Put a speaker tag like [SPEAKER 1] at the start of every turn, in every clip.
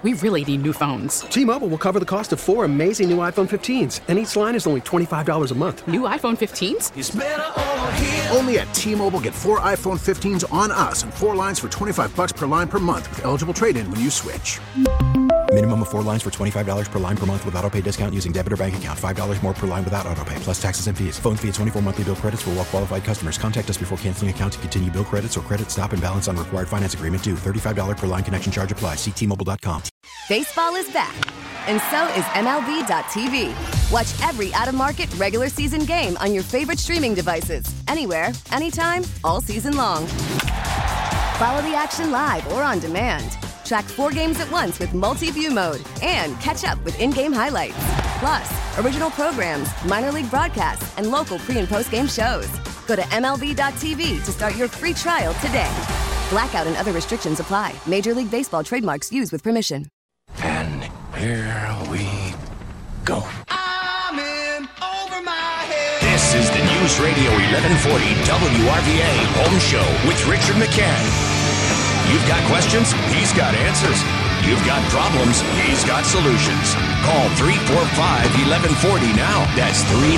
[SPEAKER 1] We really need new phones.
[SPEAKER 2] T-Mobile will cover the cost of 4 amazing new iPhone 15s, and each line is only $25 a month.
[SPEAKER 1] New iPhone 15s?
[SPEAKER 3] It's better over here.
[SPEAKER 4] Only at T-Mobile, get 4 iPhone 15s on us and 4 lines for $25 per line per month with eligible trade-in when you switch.
[SPEAKER 5] Minimum of 4 lines for $25 per line per month with autopay discount using debit or bank account. $5 more per line without autopay, plus taxes and fees. Phone fee at 24 monthly bill credits for well-qualified customers. Contact us before canceling account to continue bill credits or credit stop and balance on required finance agreement due. $35 per line connection charge applies. See T-Mobile.com.
[SPEAKER 6] Baseball is back, and so is MLB.tv. Watch every out-of-market regular season game on your favorite streaming devices. Anywhere, anytime, all season long. Follow the action live or on demand. Track 4 games at once with multi-view mode and catch up with in-game highlights. Plus, original programs, minor league broadcasts, and local pre- and post-game shows. Go to MLB.tv to start your free trial today. Blackout and other restrictions apply. Major League Baseball trademarks used with permission.
[SPEAKER 3] And here we go. I'm in over my head. This is the News Radio 1140 WRVA Home Show with Richard McCann. You've got questions, he's got answers. You've got problems, he's got solutions. Call 345-1140 now. That's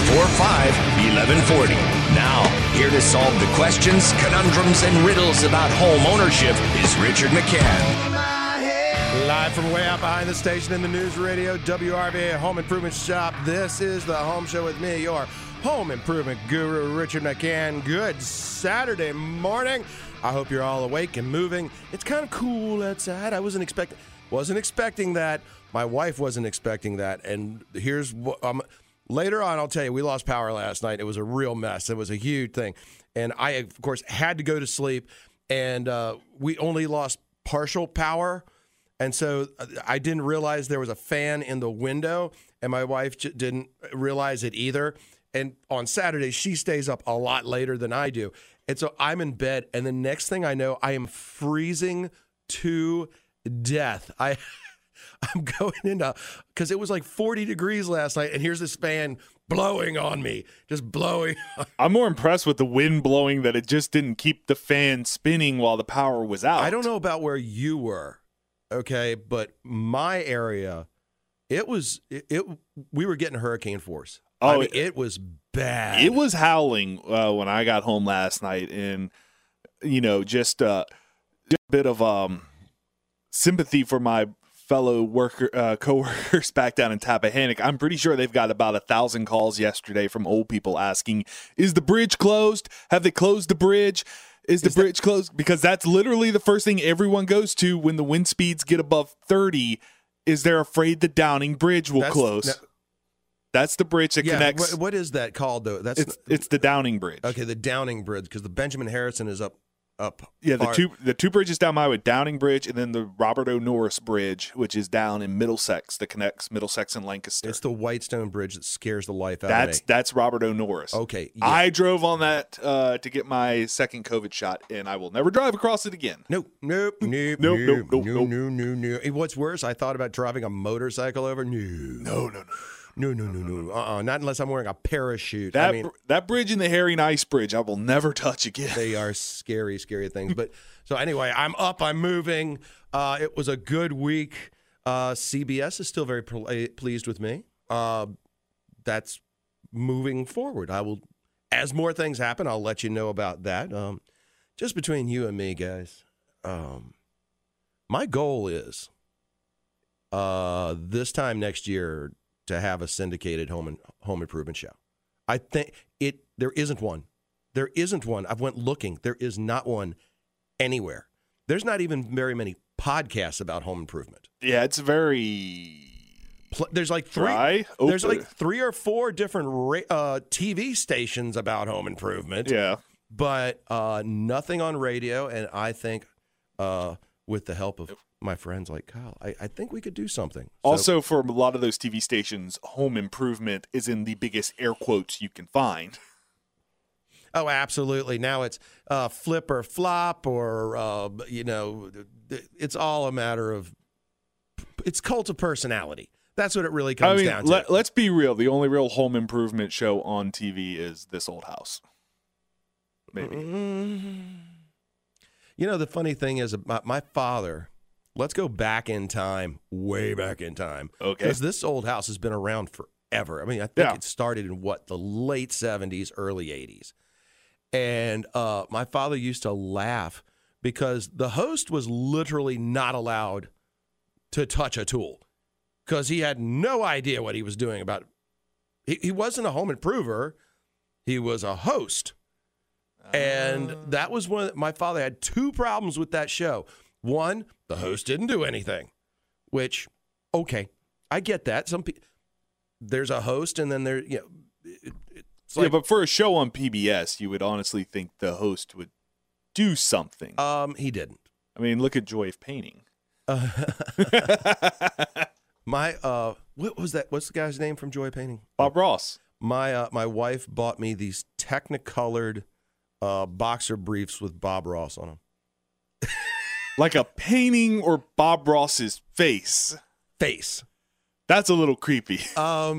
[SPEAKER 3] 345-1140. Now, here to solve the questions, conundrums, and riddles about home ownership is Richard McCann.
[SPEAKER 7] Live from way out behind the station in the News Radio WRVA Home Improvement Shop. This is the Home Show with me, your home improvement guru, Richard McCann. Good Saturday morning. I hope you're all awake and moving. It's kind of cool outside. I wasn't expecting that. My wife wasn't expecting that. And here's what later on, I'll tell you, we lost power last night. It was a real mess. It was a huge thing. And I, of course, had to go to sleep. And we only lost partial power. And so I didn't realize there was a fan in the window. And my wife didn't realize it either. And on Saturday, she stays up a lot later than I do. And so I'm in bed, and the next thing I know, I am freezing to death. I'm going into, because it was like 40 degrees last night, and here's this fan blowing on me, just blowing.
[SPEAKER 8] I'm more impressed with the wind blowing that it just didn't keep the fan spinning while the power was out.
[SPEAKER 7] I don't know about where you were, okay, but my area, we were getting hurricane force.
[SPEAKER 8] Oh,
[SPEAKER 7] I mean, it was bad.
[SPEAKER 8] It was howling when I got home last night, and just a bit of sympathy for my fellow coworkers back down in Tappahannock. I'm pretty sure they've got about 1,000 calls yesterday from old people asking, "Is the bridge closed? Have they closed the bridge? Is the bridge closed?" Because that's literally the first thing everyone goes to when the wind speeds get above 30. Is they're afraid the Downing Bridge will close? That's the bridge that connects.
[SPEAKER 7] What is that called, though?
[SPEAKER 8] It's the Downing Bridge.
[SPEAKER 7] Okay, the Downing Bridge, because the Benjamin Harrison is up.
[SPEAKER 8] Yeah, the two bridges down my way, Downing Bridge, and then the Robert O. Norris Bridge, which is down in Middlesex, that connects Middlesex and Lancaster.
[SPEAKER 7] It's the Whitestone Bridge that scares the life out of me.
[SPEAKER 8] That's Robert O. Norris.
[SPEAKER 7] Okay. Yeah.
[SPEAKER 8] I drove on that to get my second COVID shot, and I will never drive across it again.
[SPEAKER 7] Nope. What's worse, I thought about driving a motorcycle over. No. Not unless I'm wearing a parachute.
[SPEAKER 8] That bridge and the Harry Nice Bridge, I will never touch again.
[SPEAKER 7] They are scary, scary things. But so anyway, I'm up. I'm moving. It was a good week. CBS is still very pleased with me. That's moving forward. I will, as more things happen, I'll let you know about that. Just between you and me, guys. My goal is this time next year to have a syndicated home improvement show. I think there isn't one. There isn't one. I've went looking. There is not one anywhere. There's not even very many podcasts about home improvement.
[SPEAKER 8] Yeah, it's very.
[SPEAKER 7] There's like three. There's like 3 or 4 different TV stations about home improvement.
[SPEAKER 8] Yeah,
[SPEAKER 7] but nothing on radio. And I think with the help of my friends like Kyle, I think we could do something.
[SPEAKER 8] Also, for a lot of those TV stations, home improvement is in the biggest air quotes you can find.
[SPEAKER 7] Oh, absolutely. Now it's flip or flop, or, it's all a matter of, it's cult of personality. That's what it really comes down to.
[SPEAKER 8] Let's be real. The only real home improvement show on TV is This Old House. Maybe.
[SPEAKER 7] The funny thing is, my father Let's go back in time, way back in time.
[SPEAKER 8] Okay.
[SPEAKER 7] Because this old house has been around forever. I mean, I think it started in the late 70s, early 80s. And my father used to laugh because the host was literally not allowed to touch a tool because he had no idea what he was doing about it. He wasn't a home improver. He was a host. And that was my father had two problems with that show. One, the host didn't do anything, which, okay, I get that. There's a host, and then it's like,
[SPEAKER 8] but for a show on PBS, you would honestly think the host would do something.
[SPEAKER 7] He didn't.
[SPEAKER 8] I mean, look at Joy of Painting.
[SPEAKER 7] What was that? What's the guy's name from Joy of Painting?
[SPEAKER 8] Bob Ross.
[SPEAKER 7] My wife bought me these Technicolored boxer briefs with Bob Ross on them.
[SPEAKER 8] Like a painting or Bob Ross's face. That's a little creepy.
[SPEAKER 7] Her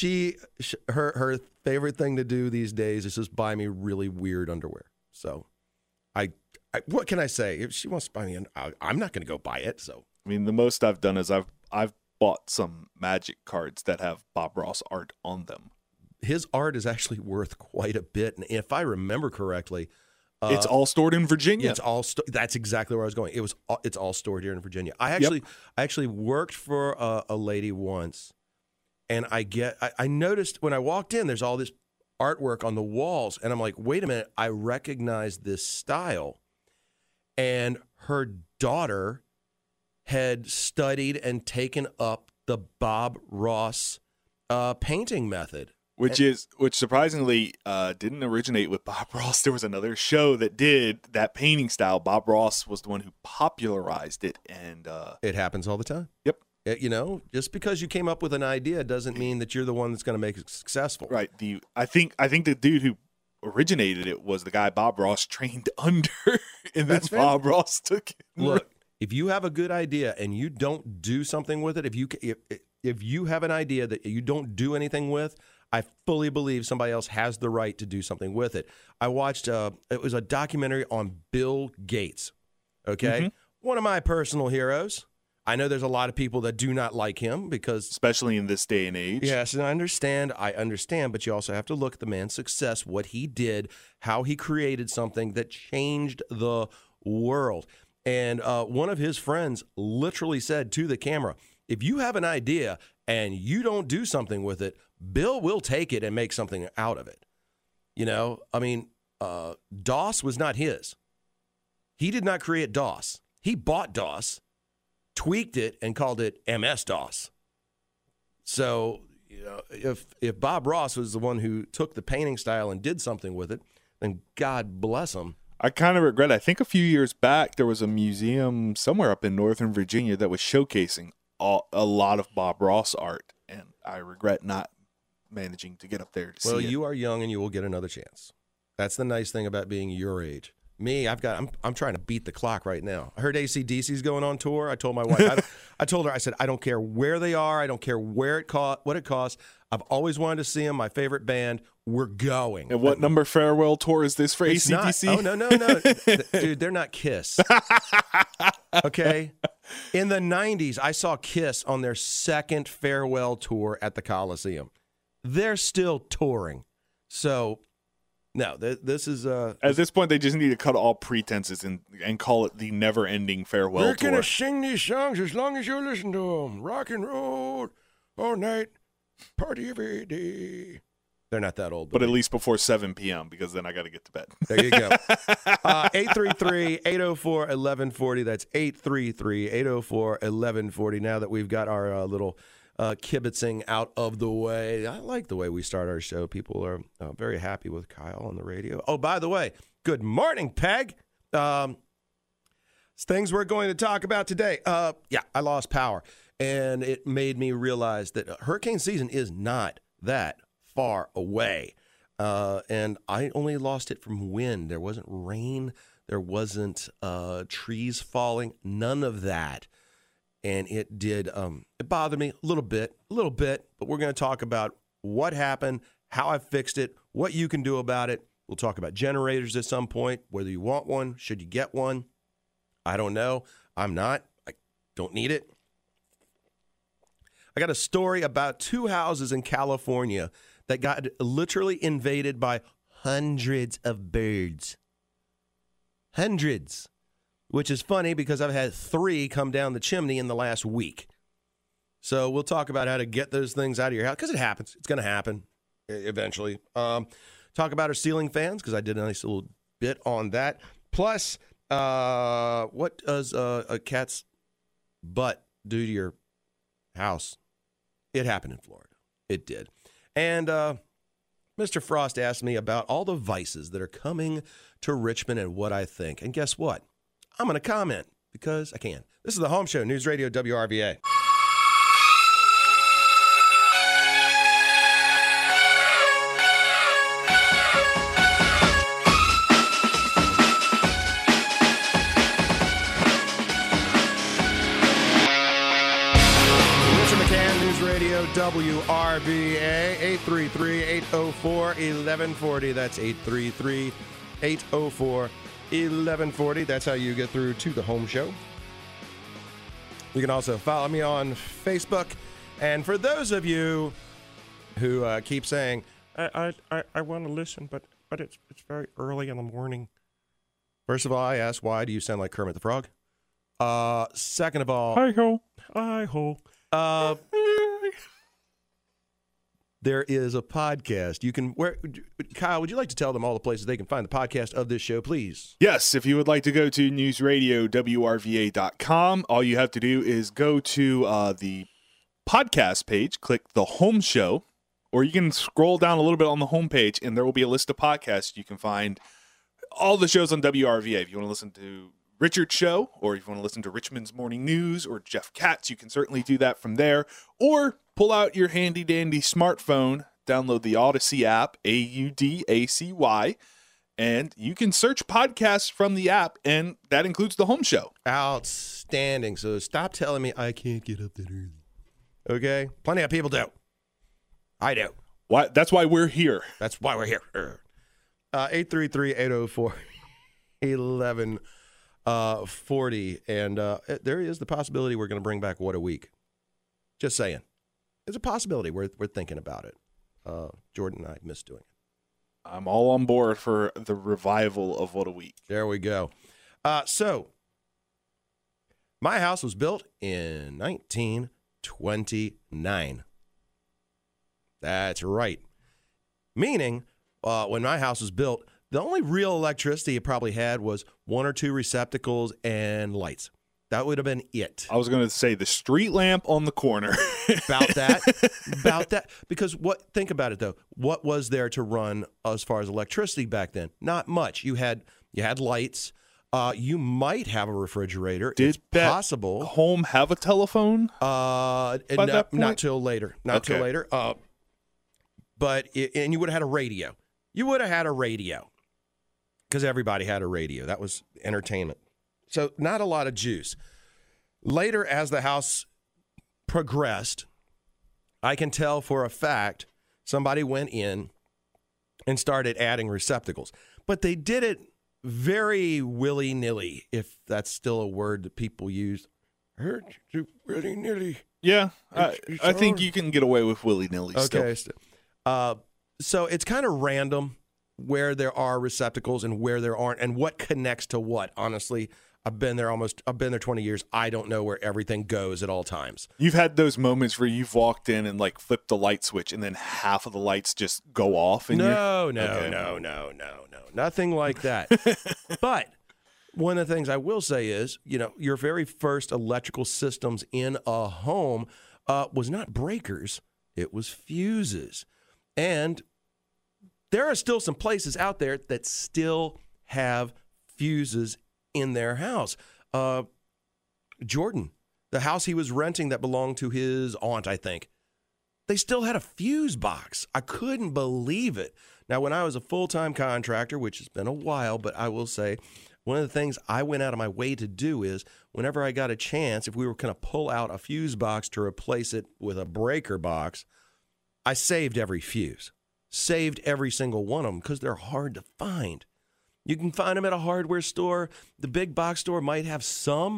[SPEAKER 7] favorite thing to do these days is just buy me really weird underwear. So, I what can I say? If she wants to buy me, I'm not going to go buy it. So,
[SPEAKER 8] I mean, the most I've done is I've bought some Magic cards that have Bob Ross art on them.
[SPEAKER 7] His art is actually worth quite a bit, and if I remember correctly.
[SPEAKER 8] It's all stored in Virginia.
[SPEAKER 7] That's exactly where I was going. It's all stored here in Virginia. I actually worked for a lady once, and I noticed when I walked in, there's all this artwork on the walls, and I'm like, wait a minute, I recognize this style. And her daughter had studied and taken up the Bob Ross painting method.
[SPEAKER 8] Which surprisingly didn't originate with Bob Ross. There was another show that did that painting style. Bob Ross was the one who popularized it, and
[SPEAKER 7] it happens all the time.
[SPEAKER 8] Yep.
[SPEAKER 7] Just because you came up with an idea doesn't mean that you're the one that's going to make it successful.
[SPEAKER 8] Right. I think the dude who originated it was the guy Bob Ross trained under, and then Bob Ross took it.
[SPEAKER 7] Look, if you have a good idea and you don't do something with it, if you have an idea that you don't do anything with, I fully believe somebody else has the right to do something with it. I watched, it was a documentary on Bill Gates, okay? Mm-hmm. One of my personal heroes. I know there's a lot of people that do not like him because...
[SPEAKER 8] Especially in this day and age.
[SPEAKER 7] Yes, and I understand, but you also have to look at the man's success, what he did, how he created something that changed the world. And one of his friends literally said to the camera, if you have an idea and you don't do something with it, Bill will take it and make something out of it. DOS was not his. He did not create DOS. He bought DOS, tweaked it, and called it MS-DOS. So, if Bob Ross was the one who took the painting style and did something with it, then God bless him.
[SPEAKER 8] I kind of regret it. I think a few years back there was a museum somewhere up in Northern Virginia that was showcasing a lot of Bob Ross art, and I regret not managing to get up there to see it.
[SPEAKER 7] Well, you are young and you will get another chance. That's the nice thing about being your age. Me, I'm trying to beat the clock right now. I heard AC/DC's going on tour. I told my wife, I told her, I said, I don't care where they are. I don't care what it costs. I've always wanted to see them. My favorite band. We're going.
[SPEAKER 8] And what number farewell tour is this for AC/DC?
[SPEAKER 7] Oh, no. Dude, they're not Kiss. Okay? In the 90s, I saw Kiss on their second farewell tour at the Coliseum. They're still touring. So, no, this is...
[SPEAKER 8] At this point, they just need to cut all pretenses and call it the never-ending farewell tour.
[SPEAKER 7] We're going to sing these songs as long as you listen to them. Rock and roll all night, party every day. They're not that old.
[SPEAKER 8] But at least before 7 p.m., because then I got to get to bed.
[SPEAKER 7] There you go. 833-804-1140. That's 833-804-1140. Now that we've got our little kibitzing out of the way, I like the way we start our show. People are very happy with Kyle on the radio. Oh, by the way, good morning, Peg. Things we're going to talk about today. I lost power, and it made me realize that hurricane season is not that far away. And I only lost it from wind. There wasn't rain. There wasn't trees falling. None of that. And it did, it bothered me a little bit, but we're going to talk about what happened, how I fixed it, what you can do about it. We'll talk about generators at some point, whether you want one, should you get one. I don't know. I'm not. Don't need it. I got a story about 2 houses in California that got literally invaded by hundreds of birds. Hundreds. Which is funny because I've had 3 come down the chimney in the last week. So we'll talk about how to get those things out of your house, because it happens. It's going to happen eventually. Talk about our ceiling fans, because I did a nice little bit on that. Plus, what does a cat's butt do to your house? It happened in Florida. It did. And Mr. Frost asked me about all the vices that are coming to Richmond and what I think. And guess what? I'm going to comment because I can. This is the Home Show, News Radio WRVA. WRVA, 833-804-1140. That's 833-804-1140. That's how you get through to the Home Show. You can also follow me on Facebook. And for those of you who keep saying, I want to listen, but it's very early in the morning. First of all, I ask, why do you sound like Kermit the Frog? Second of all, hi-ho, hi-ho. There is a podcast. You can Kyle, would you like to tell them all the places they can find the podcast of this show, please?
[SPEAKER 8] Yes, if you would like to go to newsradiowrva.com, all you have to do is go to the podcast page, click the Home Show, or you can scroll down a little bit on the homepage, and there will be a list of podcasts. You can find all the shows on WRVA. If you want to listen to Richard's show, or if you want to listen to Richmond's Morning News or Jeff Katz, you can certainly do that from there. Or pull out your handy-dandy smartphone, download the Odyssey app, AUDACY, and you can search podcasts from the app, and that includes the Home Show.
[SPEAKER 7] Outstanding. So stop telling me I can't get up that early. Okay? Plenty of people do. I do.
[SPEAKER 8] Why? That's why we're here.
[SPEAKER 7] That's why we're here. 833-804-1140. And there is the possibility we're going to bring back What a Week. Just saying. There's a possibility. We're thinking about it. Jordan and I miss doing it.
[SPEAKER 8] I'm all on board for the revival of What a Week.
[SPEAKER 7] There we go. So, my house was built in 1929. That's right. Meaning, when my house was built, the only real electricity it probably had was 1 or 2 receptacles and lights. That would have been it.
[SPEAKER 8] I was going to say the street lamp on the corner.
[SPEAKER 7] About that. Because think about it, though. What was there to run as far as electricity back then? Not much. You had lights. You might have a refrigerator. It's possible.
[SPEAKER 8] Home have a telephone?
[SPEAKER 7] Not till later. Not till later. But you would have had a radio. You would have had a radio. Because everybody had a radio. That was entertainment. So not a lot of juice. Later, as the house progressed, I can tell for a fact somebody went in and started adding receptacles. But they did it very willy-nilly, if that's still a word that people use. Willy-nilly.
[SPEAKER 8] Yeah, I think you can get away with willy-nilly still.
[SPEAKER 7] So it's kind of random where there are receptacles and where there aren't, and what connects to what. Honestly, I've been there 20 years. I don't know where everything goes at all times.
[SPEAKER 8] You've had those moments where you've walked in and like flipped the light switch and then half of the lights just go off. And
[SPEAKER 7] No. Nothing like that. But one of the things I will say is, your very first electrical systems in a home was not breakers. It was fuses. And there are still some places out there that still have fuses in their house. Jordan, the house he was renting that belonged to his aunt, I think, they still had a fuse box. I couldn't believe it. Now, when I was a full-time contractor, which has been a while, but I will say one of the things I went out of my way to do is whenever I got a chance, if we were going to pull out a fuse box to replace it with a breaker box, I saved every fuse. Saved every single one of them because they're hard to find. You can find them at a hardware store. The big box store might have some,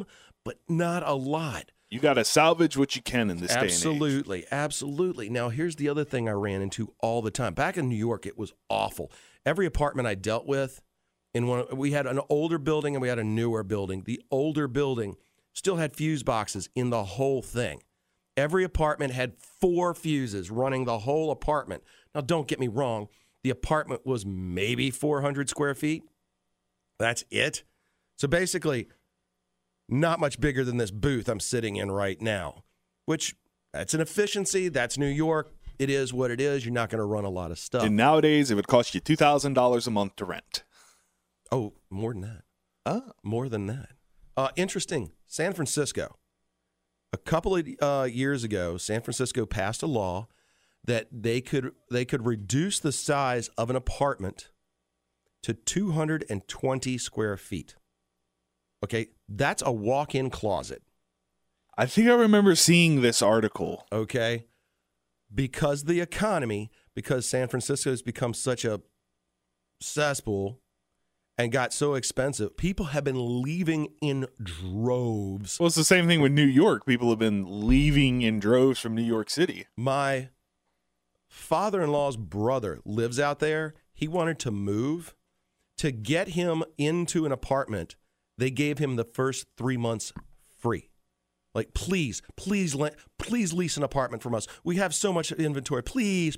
[SPEAKER 7] but not a lot.
[SPEAKER 8] You got to salvage what you can in this day and age.
[SPEAKER 7] Absolutely, absolutely. Now, here's the other thing I ran into all the time. Back in New York, it was awful. Every apartment I dealt with, we had an older building and we had a newer building. The older building still had fuse boxes in the whole thing. Every apartment had 4 fuses running the whole apartment. Now, don't get me wrong. The apartment was maybe 400 square feet. That's it. So basically, not much bigger than this booth I'm sitting in right now, which that's an efficiency. That's New York. It is what it is. You're not going to run a lot of stuff.
[SPEAKER 8] And nowadays, it would cost you $2,000 a month to rent.
[SPEAKER 7] Oh, more than that. More than that. Interesting. San Francisco. A couple of years ago, San Francisco passed a law that they could reduce the size of an apartment to 220 square feet. Okay, that's a walk-in closet.
[SPEAKER 8] I think I remember seeing this article.
[SPEAKER 7] Okay, because the economy, because San Francisco has become such a cesspool and got so expensive, people have been leaving in droves.
[SPEAKER 8] Well, it's the same thing with New York. People have been leaving in droves from New York City.
[SPEAKER 7] My father-in-law's brother lives out there. He wanted to move. To get him into an apartment, they gave him the first 3 months free. Like, please lease an apartment from us. We have so much inventory. Please.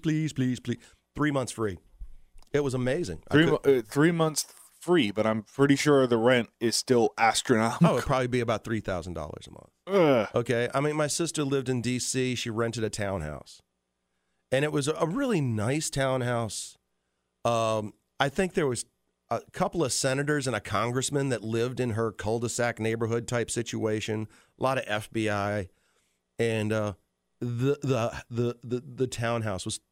[SPEAKER 7] 3 months free. It was amazing.
[SPEAKER 8] 3 months free, but I'm pretty sure the rent is still astronomical.
[SPEAKER 7] Oh, it'd probably be about $3,000 a month. Okay. I mean, my sister lived in D.C. She rented a townhouse. And it was a really nice townhouse. I think there was a couple of senators and a congressman that lived in her cul-de-sac neighborhood type situation. A lot of FBI, and the townhouse was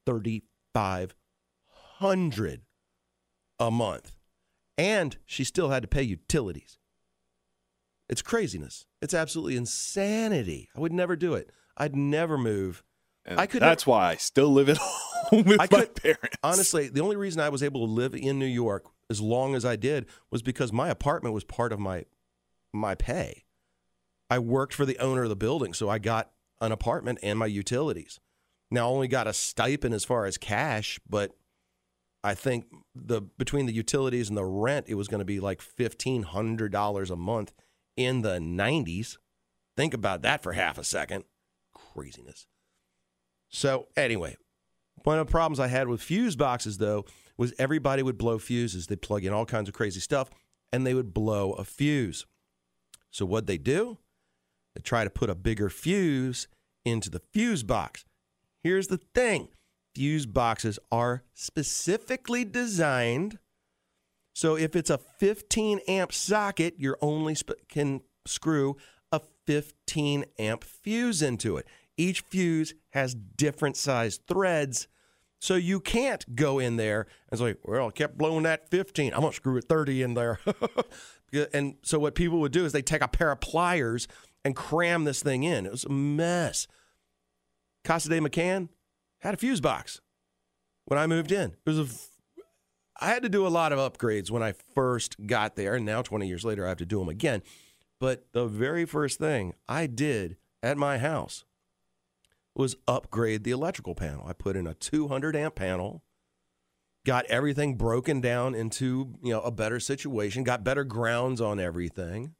[SPEAKER 7] $3,500 a month, and she still had to pay utilities. It's craziness. It's absolutely insanity. I would never do it. I'd never move.
[SPEAKER 8] And that's why I still live at home with my parents.
[SPEAKER 7] Honestly, the only reason I was able to live in New York as long as I did was because my apartment was part of my pay. I worked for the owner of the building, so I got an apartment and my utilities. Now, I only got a stipend as far as cash, but I think between the utilities and the rent, it was going to be like $1,500 a month in the 90s. Think about that for half a second. Craziness. So anyway, one of the problems I had with fuse boxes, though, was everybody would blow fuses. They'd plug in all kinds of crazy stuff, and they would blow a fuse. So what'd they do? They try to put a bigger fuse into the fuse box. Here's the thing. Fuse boxes are specifically designed so if it's a 15-amp socket, you only can screw a 15-amp fuse into it. Each fuse has different sized threads, so you can't go in there and say, well, I kept blowing that 15. I'm going to screw a 30 in there. And so what people would do is they take a pair of pliers and cram this thing in. It was a mess. Casa de McCann had a fuse box when I moved in. I had to do a lot of upgrades when I first got there, and now 20 years later I have to do them again. But the very first thing I did at my house was upgrade the electrical panel. I put in a 200-amp panel, got everything broken down into a better situation, got better grounds on everything.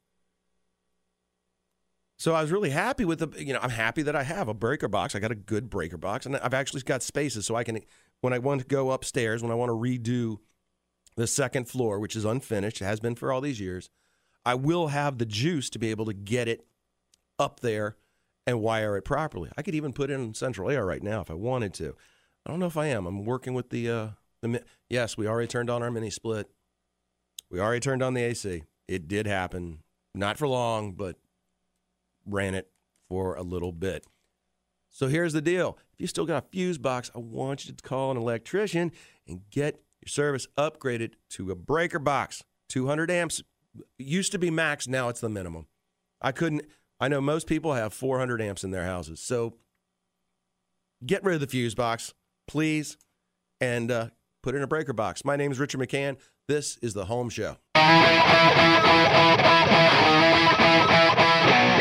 [SPEAKER 7] So I was really happy with I'm happy that I have a breaker box. I got a good breaker box, and I've actually got spaces so I can, when I want to go upstairs, when I want to redo the second floor, which is unfinished, it has been for all these years, I will have the juice to be able to get it up there and wire it properly. I could even put in central air right now if I wanted to. I don't know if I am. I'm working with yes, we already turned on our mini split. We already turned on the AC. It did happen. Not for long, but ran it for a little bit. So here's the deal. If you still got a fuse box, I want you to call an electrician and get your service upgraded to a breaker box. 200 amps. Used to be max, now it's the minimum. I know most people have 400 amps in their houses. So get rid of the fuse box, please, and put in a breaker box. My name is Richard McCann. This is The Home Show.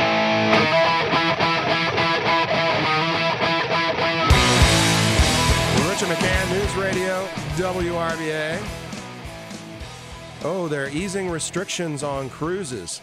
[SPEAKER 7] Radio, WRVA. Oh, they're easing restrictions on cruises.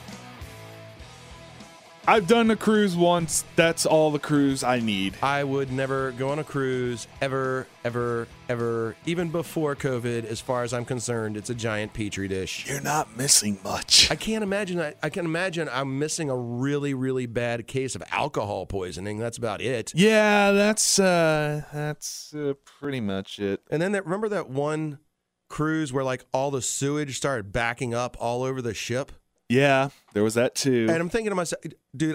[SPEAKER 8] I've done a cruise once. That's all the cruise I need.
[SPEAKER 7] I would never go on a cruise ever, ever, ever. Even before COVID, as far as I'm concerned, it's a giant petri dish.
[SPEAKER 8] You're not missing much.
[SPEAKER 7] I can't imagine that. I can imagine I'm missing a really, really bad case of alcohol poisoning. That's about it.
[SPEAKER 8] Yeah, that's pretty much it.
[SPEAKER 7] And then remember that one cruise where like all the sewage started backing up all over the ship?
[SPEAKER 8] Yeah, there was that too.
[SPEAKER 7] And I'm thinking to myself, dude,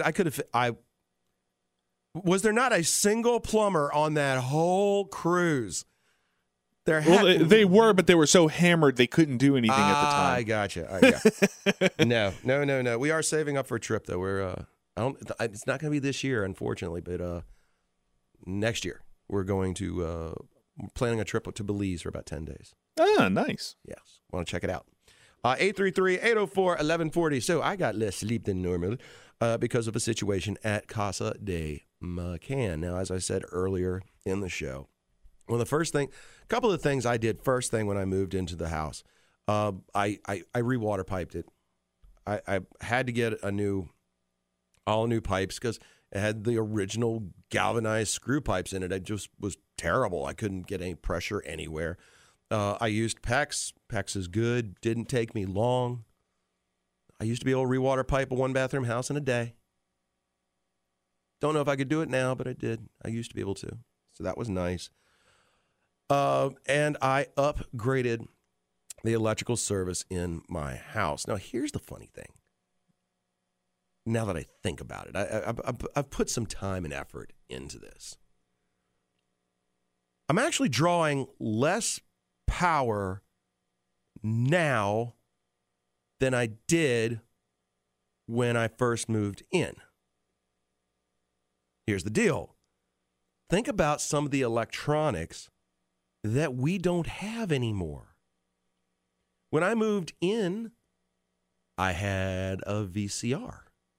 [SPEAKER 7] was there not a single plumber on that whole cruise?
[SPEAKER 8] They were, but they were so hammered they couldn't do anything at the time.
[SPEAKER 7] I gotcha. No. We are saving up for a trip though. It's not going to be this year, unfortunately, but next year we're going to planning a trip to Belize for about 10 days.
[SPEAKER 8] Ah, nice.
[SPEAKER 7] Yes, want to check it out. 833-804-1140. So I got less sleep than normal because of a situation at Casa de McCann. Now, as I said earlier in the show, couple of things I did first thing when I moved into the house, I re-water piped it. I had to get all new pipes because it had the original galvanized screw pipes in it. It just was terrible. I couldn't get any pressure anywhere. I used PEX. PEX is good. Didn't take me long. I used to be able to re-water pipe a one-bathroom house in a day. Don't know if I could do it now, but I did. I used to be able to. So that was nice. And I upgraded the electrical service in my house. Now, here's the funny thing. Now that I think about it, I've put some time and effort into this. I'm actually drawing less power now than I did when I first moved in. Here's the deal. Think about some of the electronics that we don't have anymore. When I moved in, I had a VCR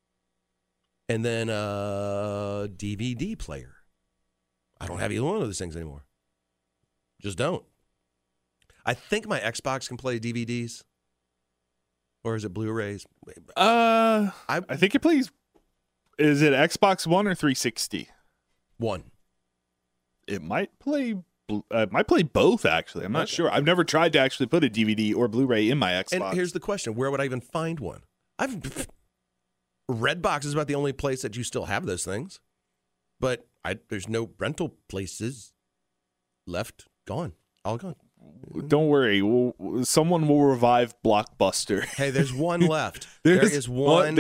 [SPEAKER 7] and then a DVD player. I don't have either one of those things anymore. Just don't. I think my Xbox can play DVDs. Or is it Blu-rays?
[SPEAKER 8] I think it plays. Is it Xbox One or 360?
[SPEAKER 7] One.
[SPEAKER 8] It might play both, actually. I'm not sure. I've never tried to actually put a DVD or Blu-ray in my Xbox.
[SPEAKER 7] And here's the question. Where would I even find one? Redbox is about the only place that you still have those things. But there's no rental places left. Gone. All gone.
[SPEAKER 8] Don't worry. Someone will revive Blockbuster.
[SPEAKER 7] Hey, there's one left. There is one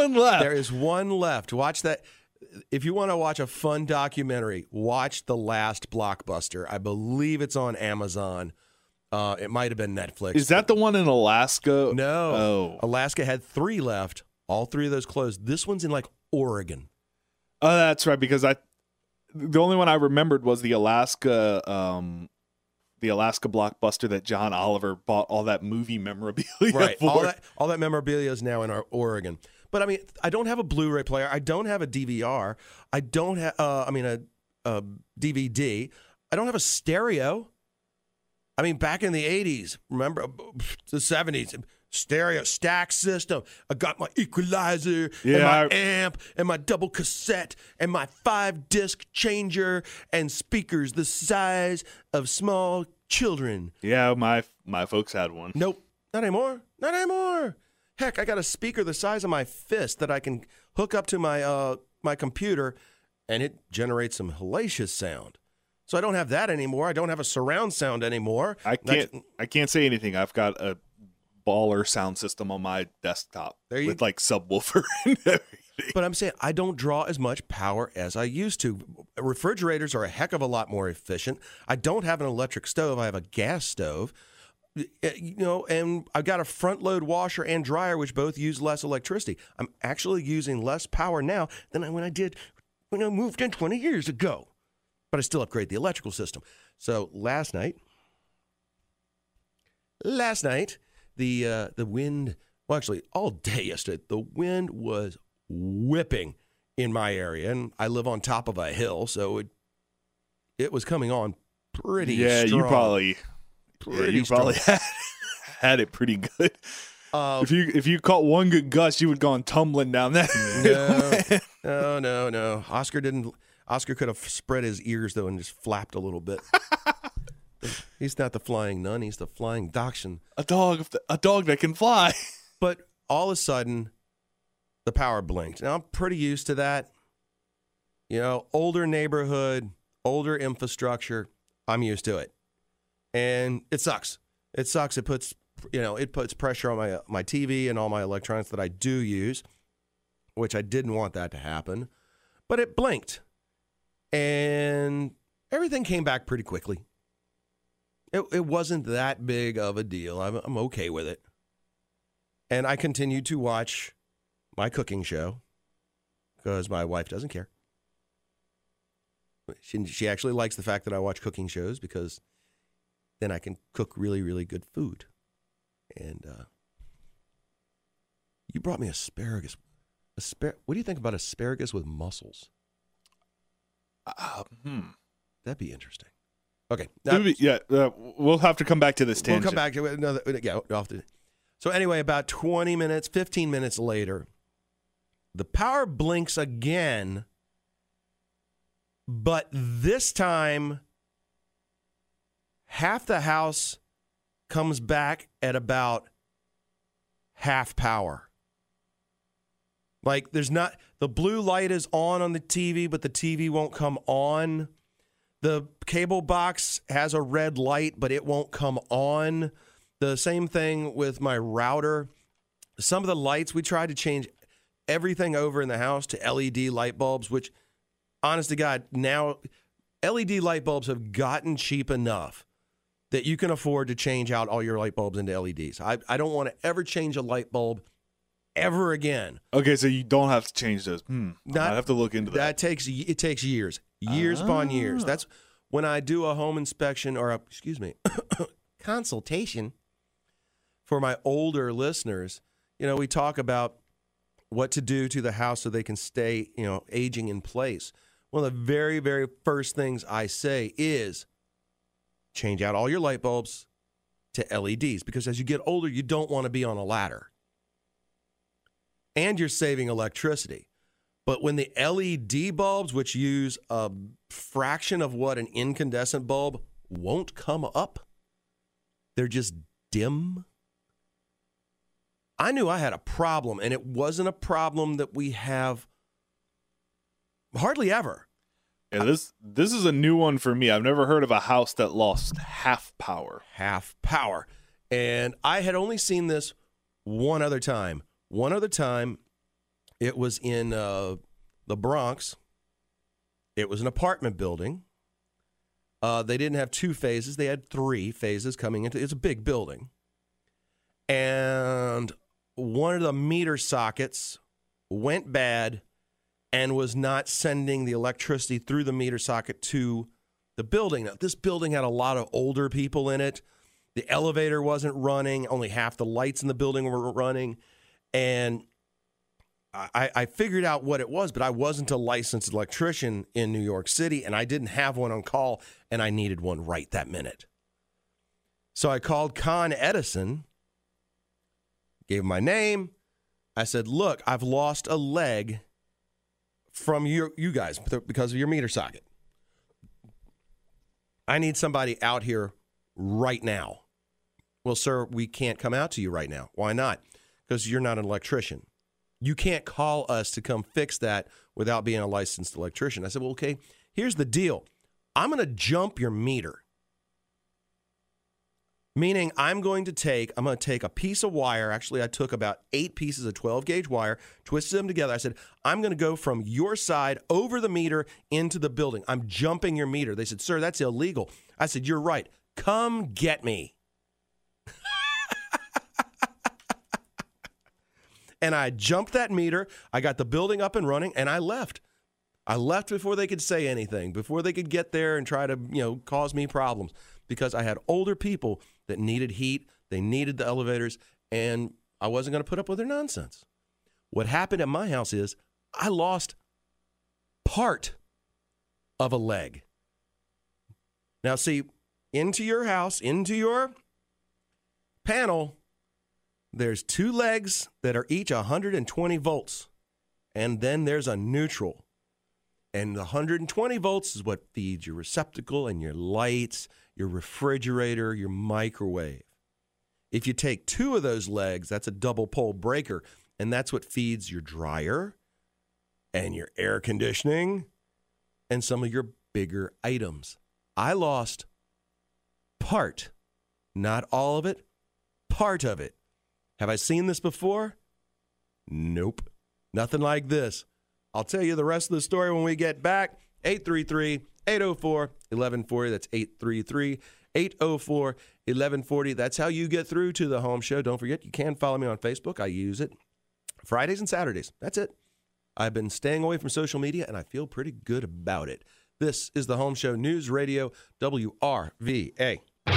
[SPEAKER 7] left. Watch that. If you want to watch a fun documentary, watch The Last Blockbuster. I believe it's on Amazon. It might have been Netflix.
[SPEAKER 8] Is that the one in Alaska?
[SPEAKER 7] No.
[SPEAKER 8] Oh.
[SPEAKER 7] Alaska had 3 left. All 3 of those closed. This one's in Oregon.
[SPEAKER 8] Oh, that's right. Because the only one I remembered was the Alaska Blockbuster that John Oliver bought all that movie memorabilia
[SPEAKER 7] right.
[SPEAKER 8] for.
[SPEAKER 7] All that memorabilia is now in Oregon. But I mean, I don't have a Blu-ray player. I don't have a DVR. I don't have a DVD. I don't have a stereo. I mean, back in the 80s, remember the 70s, stereo stack system. I got my equalizer and my amp and my double cassette and my 5-disc changer and speakers the size of small children.
[SPEAKER 8] Yeah, my folks had one.
[SPEAKER 7] Nope, not anymore. Not anymore. Heck, I got a speaker the size of my fist that I can hook up to my computer, and it generates some hellacious sound. So I don't have that anymore. I don't have a surround sound anymore.
[SPEAKER 8] I can't say anything. I've got a baller sound system on my desktop with subwoofer and everything.
[SPEAKER 7] But I'm saying I don't draw as much power as I used to. Refrigerators are a heck of a lot more efficient. I don't have an electric stove. I have a gas stove. And I've got a front load washer and dryer, which both use less electricity. I'm actually using less power now than when I moved in 20 years ago. But I still upgrade the electrical system. So last night, the wind, well, actually all day yesterday, the wind was whipping in my area, and I live on top of a hill, so it was coming on pretty
[SPEAKER 8] Yeah,
[SPEAKER 7] strong.
[SPEAKER 8] you probably had it pretty good. If you caught one good gust, you would gone tumbling down that.
[SPEAKER 7] No. Oscar could have spread his ears, though, and just flapped a little bit. He's not the flying nun. He's the flying dachshund.
[SPEAKER 8] A dog that can fly.
[SPEAKER 7] But all of a sudden, the power blinked. Now, I'm pretty used to that. You know, older neighborhood, older infrastructure. I'm used to it. And it sucks. It sucks. It puts pressure on my TV and all my electronics that I do use, which I didn't want that to happen. But it blinked. And everything came back pretty quickly. It wasn't that big of a deal. I'm okay with it. And I continued to watch my cooking show because my wife doesn't care. She actually likes the fact that I watch cooking shows because then I can cook really, really good food. And you brought me asparagus. What do you think about asparagus with mussels? That'd be interesting. Okay.
[SPEAKER 8] We'll have to come back to this tangent.
[SPEAKER 7] We'll come back to another. Yeah, so anyway, about 15 minutes later, the power blinks again, but this time, half the house comes back at about half power. Like the blue light is on the TV, but the TV won't come on. The cable box has a red light, but it won't come on. The same thing with my router. Some of the lights, we tried to change everything over in the house to LED light bulbs, which, honest to God, now LED light bulbs have gotten cheap enough that you can afford to change out all your light bulbs into LEDs. I don't want to ever change a light bulb ever again.
[SPEAKER 8] Okay, so you don't have to change those. I have to look into that.
[SPEAKER 7] It takes years upon years. That's when I do a home inspection or consultation for my older listeners. You know, we talk about what to do to the house so they can stay, aging in place. One of the very, very first things I say is change out all your light bulbs to LEDs, because as you get older, you don't want to be on a ladder. And you're saving electricity. But when the LED bulbs, which use a fraction of what an incandescent bulb, won't come up, they're just dim. I knew I had a problem, and it wasn't a problem that we have hardly ever.
[SPEAKER 8] Yeah, this is a new one for me. I've never heard of a house that lost half power.
[SPEAKER 7] Half power. And I had only seen this one other time. It was in the Bronx. It was an apartment building. They didn't have 2 phases. They had 3 phases coming into it. It's a big building. And one of the meter sockets went bad and was not sending the electricity through the meter socket to the building. Now, this building had a lot of older people in it. The elevator wasn't running. Only half the lights in the building were running. And I figured out what it was, but I wasn't a licensed electrician in New York City, and I didn't have one on call, and I needed one right that minute. So I called Con Edison, gave him my name. I said, look, I've lost a leg from you guys because of your meter socket. I need somebody out here right now. Well, sir, we can't come out to you right now. Why not? Because you're not an electrician. You can't call us to come fix that without being a licensed electrician. I said, well, okay, here's the deal. I'm going to jump your meter. Meaning I'm going to take a piece of wire. Actually, I took about 8 pieces of 12-gauge wire, twisted them together. I said, I'm going to go from your side over the meter into the building. I'm jumping your meter. They said, sir, that's illegal. I said, you're right. Come get me. And I jumped that meter. I got the building up and running, and I left. I left before they could say anything, before they could get there and try to, cause me problems, because I had older people that needed heat. They needed the elevators, and I wasn't going to put up with their nonsense. What happened at my house is I lost part of a leg. Now, see, into your house, into your panel, there's 2 legs that are each 120 volts. And then there's a neutral. And the 120 volts is what feeds your receptacle and your lights, your refrigerator, your microwave. If you take 2 of those legs, that's a double pole breaker, and that's what feeds your dryer and your air conditioning and some of your bigger items. I lost part, not all of it, part of it. Have I seen this before? Nope. Nothing like this. I'll tell you the rest of the story when we get back. 833-804-1140. That's 833-804-1140. That's how you get through to the Home Show. Don't forget, you can follow me on Facebook. I use it Fridays and Saturdays. That's it. I've been staying away from social media, and I feel pretty good about it. This is the Home Show News Radio, WRVA.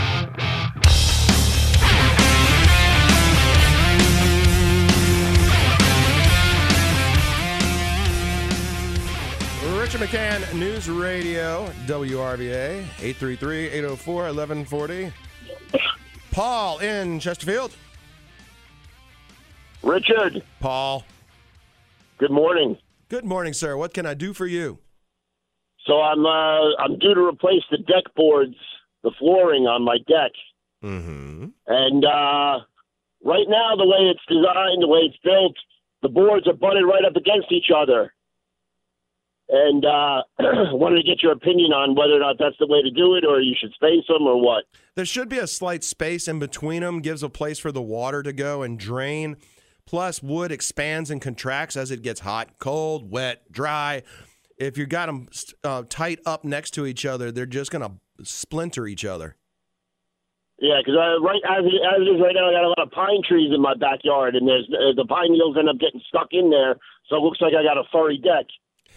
[SPEAKER 7] Richard McCann, News Radio, WRVA, 833-804-1140. Paul in Chesterfield.
[SPEAKER 9] Richard.
[SPEAKER 7] Paul.
[SPEAKER 9] Good morning.
[SPEAKER 7] Good morning, sir. What can I do for you?
[SPEAKER 9] So I'm due to replace the deck boards, the flooring on my deck.
[SPEAKER 7] Mm-hmm.
[SPEAKER 9] And right now, the way it's designed, the way it's built, the boards are butted right up against each other. And I wanted to get your opinion on whether or not that's the way to do it, or you should space them, or what.
[SPEAKER 7] There should be a slight space in between them, gives a place for the water to go and drain. Plus, wood expands and contracts as it gets hot, cold, wet, dry. If you got them tight up next to each other, they're just going to splinter each other.
[SPEAKER 9] Yeah, because right as it is right now, I got a lot of pine trees in my backyard, and there's the pine needles end up getting stuck in there, so it looks like I got a furry deck.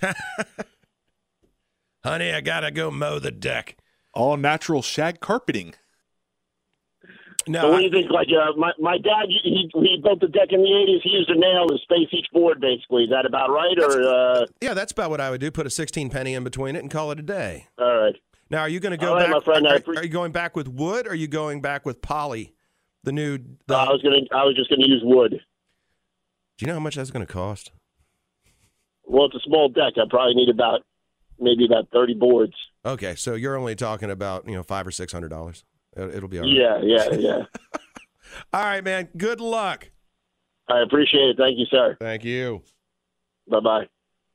[SPEAKER 7] Honey, I gotta go mow the deck.
[SPEAKER 8] All natural shag carpeting.
[SPEAKER 7] No,
[SPEAKER 9] so what do you think? Like my dad, he built the deck in the 80s. He used a nail to space each board, basically. Is that about right?
[SPEAKER 7] Yeah, that's about what I would do. Put a 16 penny in between it and call it a day.
[SPEAKER 9] All right.
[SPEAKER 7] Now, are you going to go back? My friend, are you going back with wood, or are you going back with poly? The new.
[SPEAKER 9] I was just gonna use wood.
[SPEAKER 7] Do you know how much that's going to cost?
[SPEAKER 9] Well, it's a small deck. I probably need maybe about 30 boards.
[SPEAKER 7] Okay, so you're only talking about $500 or $600. It'll be all right.
[SPEAKER 9] Yeah.
[SPEAKER 7] All right, man. Good luck.
[SPEAKER 9] I appreciate it. Thank you, sir.
[SPEAKER 7] Thank you.
[SPEAKER 9] Bye-bye.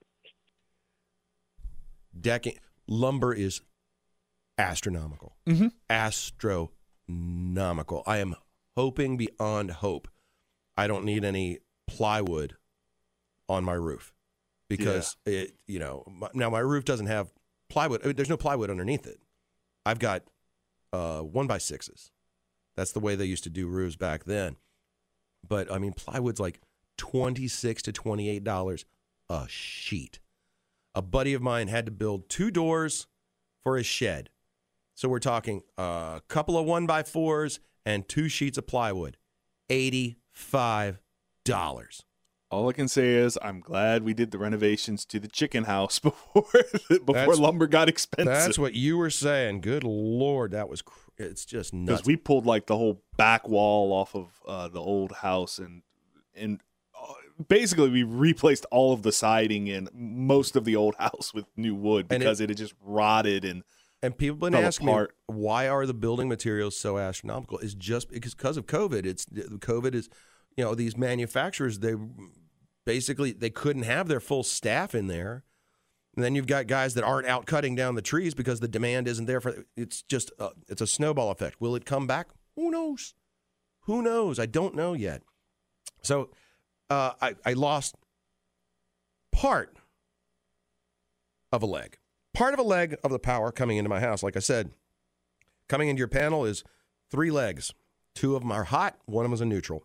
[SPEAKER 7] Decking lumber is astronomical.
[SPEAKER 8] Mm-hmm.
[SPEAKER 7] Astronomical. I am hoping beyond hope I don't need any plywood on my roof. Because now my roof doesn't have plywood. I mean, there's no plywood underneath it. I've got 1x6s. That's the way they used to do roofs back then. But I mean, plywood's like $26 to $28 a sheet. A buddy of mine had to build 2 doors for his shed. So we're talking a couple of 1x4s and 2 sheets of plywood. $85.
[SPEAKER 8] All I can say is I'm glad we did the renovations to the chicken house before lumber got expensive.
[SPEAKER 7] That's what you were saying. Good Lord, it's just nuts.
[SPEAKER 8] Because we pulled like the whole back wall off of the old house, and basically we replaced all of the siding in most of the old house with new wood because it had just rotted and
[SPEAKER 7] people have been asking me, why are the building materials so astronomical? It's just because of COVID. COVID is, these manufacturers, they couldn't have their full staff in there. And then you've got guys that aren't out cutting down the trees because the demand isn't there for it's just it's a snowball effect. Will it come back? Who knows? I don't know yet. So I lost part of a leg. Part of a leg of the power coming into my house. Like I said, coming into your panel is 3 legs. 2 of them are hot. 1 of them is a neutral.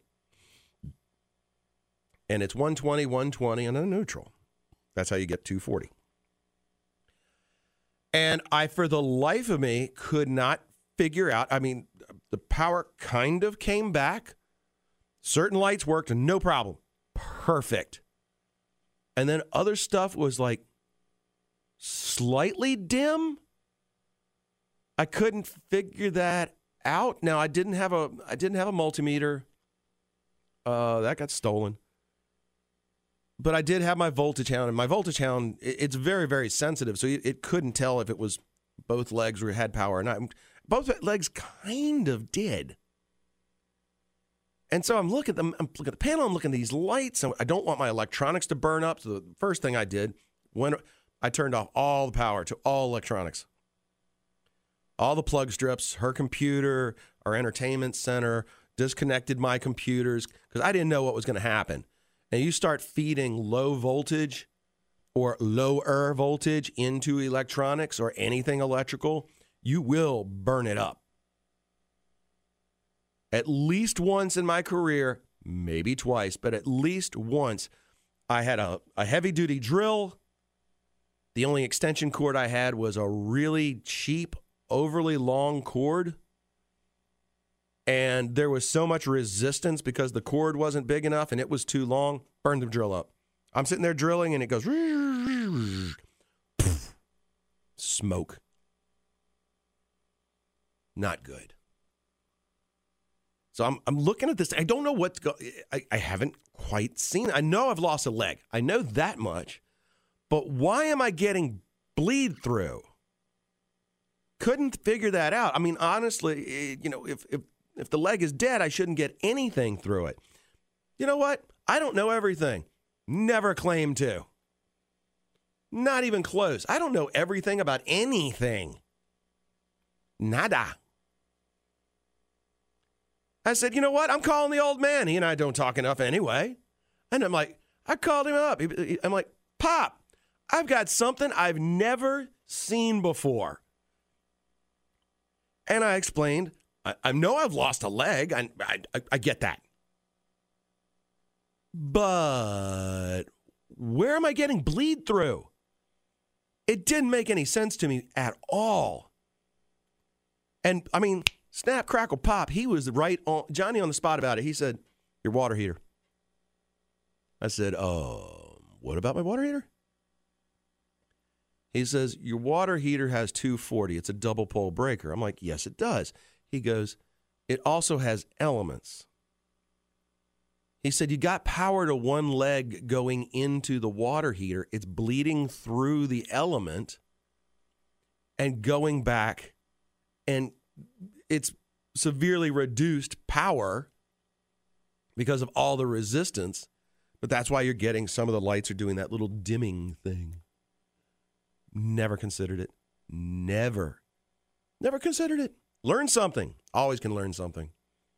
[SPEAKER 7] And it's 120, 120, and a neutral. That's how you get 240. And I, for the life of me, could not figure out. I mean, the power kind of came back. Certain lights worked, no problem. Perfect. And then other stuff was like slightly dim. I couldn't figure that out. Now, I didn't have a multimeter. That got stolen. But I did have my voltage hound, and my voltage hound, it's very, very sensitive, so it couldn't tell if it was both legs had power or not. Both legs kind of did. And so I'm looking at the panel, I'm looking at these lights, and I don't want my electronics to burn up. So the first thing I did, when I turned off all the power to all electronics. All the plug strips, her computer, our entertainment center, disconnected my computers, because I didn't know what was going to happen. And you start feeding low voltage or lower voltage into electronics or anything electrical, you will burn it up. At least once in my career, maybe twice, but at least once, I had a heavy-duty drill. The only extension cord I had was a really cheap, overly long cord. And there was so much resistance because the cord wasn't big enough and it was too long, burned the drill up. I'm sitting there drilling and it goes, smoke. Not good. So I'm looking at this. I don't know what's going. I haven't quite seen it. I know I've lost a leg. I know that much. But why am I getting bleed through? Couldn't figure that out. I mean, honestly, if the leg is dead, I shouldn't get anything through it. You know what? I don't know everything. Never claim to. Not even close. I don't know everything about anything. Nada. I said, you know what? I'm calling the old man. He and I don't talk enough anyway. And I'm like, I called him up. I'm like, Pop, I've got something I've never seen before. And I explained, I know I've lost a leg. I get that. But where am I getting bleed through? It didn't make any sense to me at all. And, I mean, snap, crackle, pop, he was right on, Johnny on the spot about it. He said, your water heater. I said, what about my water heater? He says, your water heater has 240. It's a double pole breaker. I'm like, yes, it does. He goes, it also has elements. He said, you got power to one leg going into the water heater. It's bleeding through the element and going back, and it's severely reduced power because of all the resistance. But that's why you're getting some of the lights are doing that little dimming thing. Never considered it. Never considered it. Learn something. Always can learn something.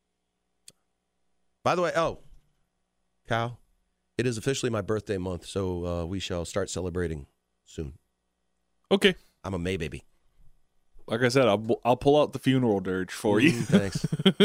[SPEAKER 7] By the way, Cal, it is officially my birthday month, so we shall start celebrating soon.
[SPEAKER 8] Okay.
[SPEAKER 7] I'm a May baby.
[SPEAKER 8] Like I said, I'll pull out the funeral dirge for you.
[SPEAKER 7] Thanks.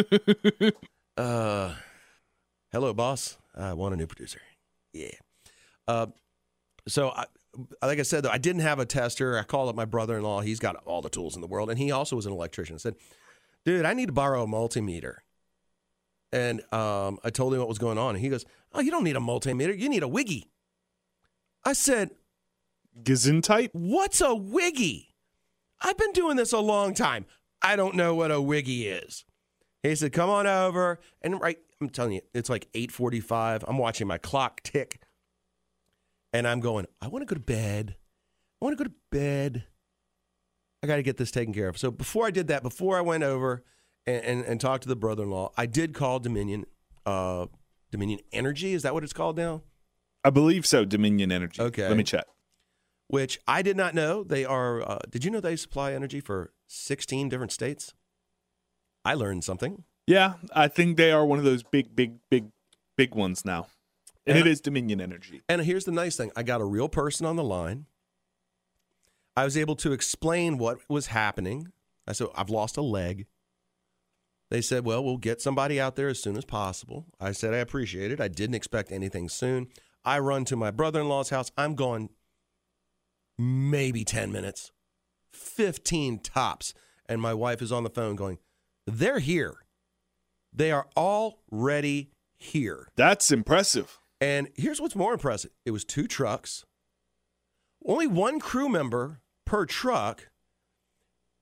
[SPEAKER 7] Hello, boss. I want a new producer. Yeah. So, like I said, though, I didn't have a tester. I called up my brother-in-law. He's got all the tools in the world, and he also was an electrician. I said, dude, I need to borrow a multimeter. And I told him what was going on, and he goes, oh, you don't need a multimeter. You need a Wiggy. I said,
[SPEAKER 8] Gesundheit?
[SPEAKER 7] What's a Wiggy? I've been doing this a long time. I don't know what a Wiggy is. He said, come on over. And I'm telling you, it's like 8:45. I'm watching my clock tick. And I'm going, I want to go to bed. I got to get this taken care of. So before I did that, before I went over and talked to the brother-in-law, I did call Dominion Energy. Is that what it's called now?
[SPEAKER 8] I believe so, Dominion Energy.
[SPEAKER 7] Okay.
[SPEAKER 8] Let me check.
[SPEAKER 7] Which I did not know. They are, did you know they supply energy for 16 different states? I learned something.
[SPEAKER 8] Yeah, I think they are one of those big ones now. And it is Dominion Energy.
[SPEAKER 7] And here's the nice thing. I got a real person on the line. I was able to explain what was happening. I said, I've lost a leg. They said, well, we'll get somebody out there as soon as possible. I said, I appreciate it. I didn't expect anything soon. I run to my brother-in-law's house. I'm gone maybe 10 minutes, 15 tops. And my wife is on the phone going, they're here. They are already here.
[SPEAKER 8] That's impressive.
[SPEAKER 7] And here's what's more impressive. It was 2 trucks, only 1 crew member per truck.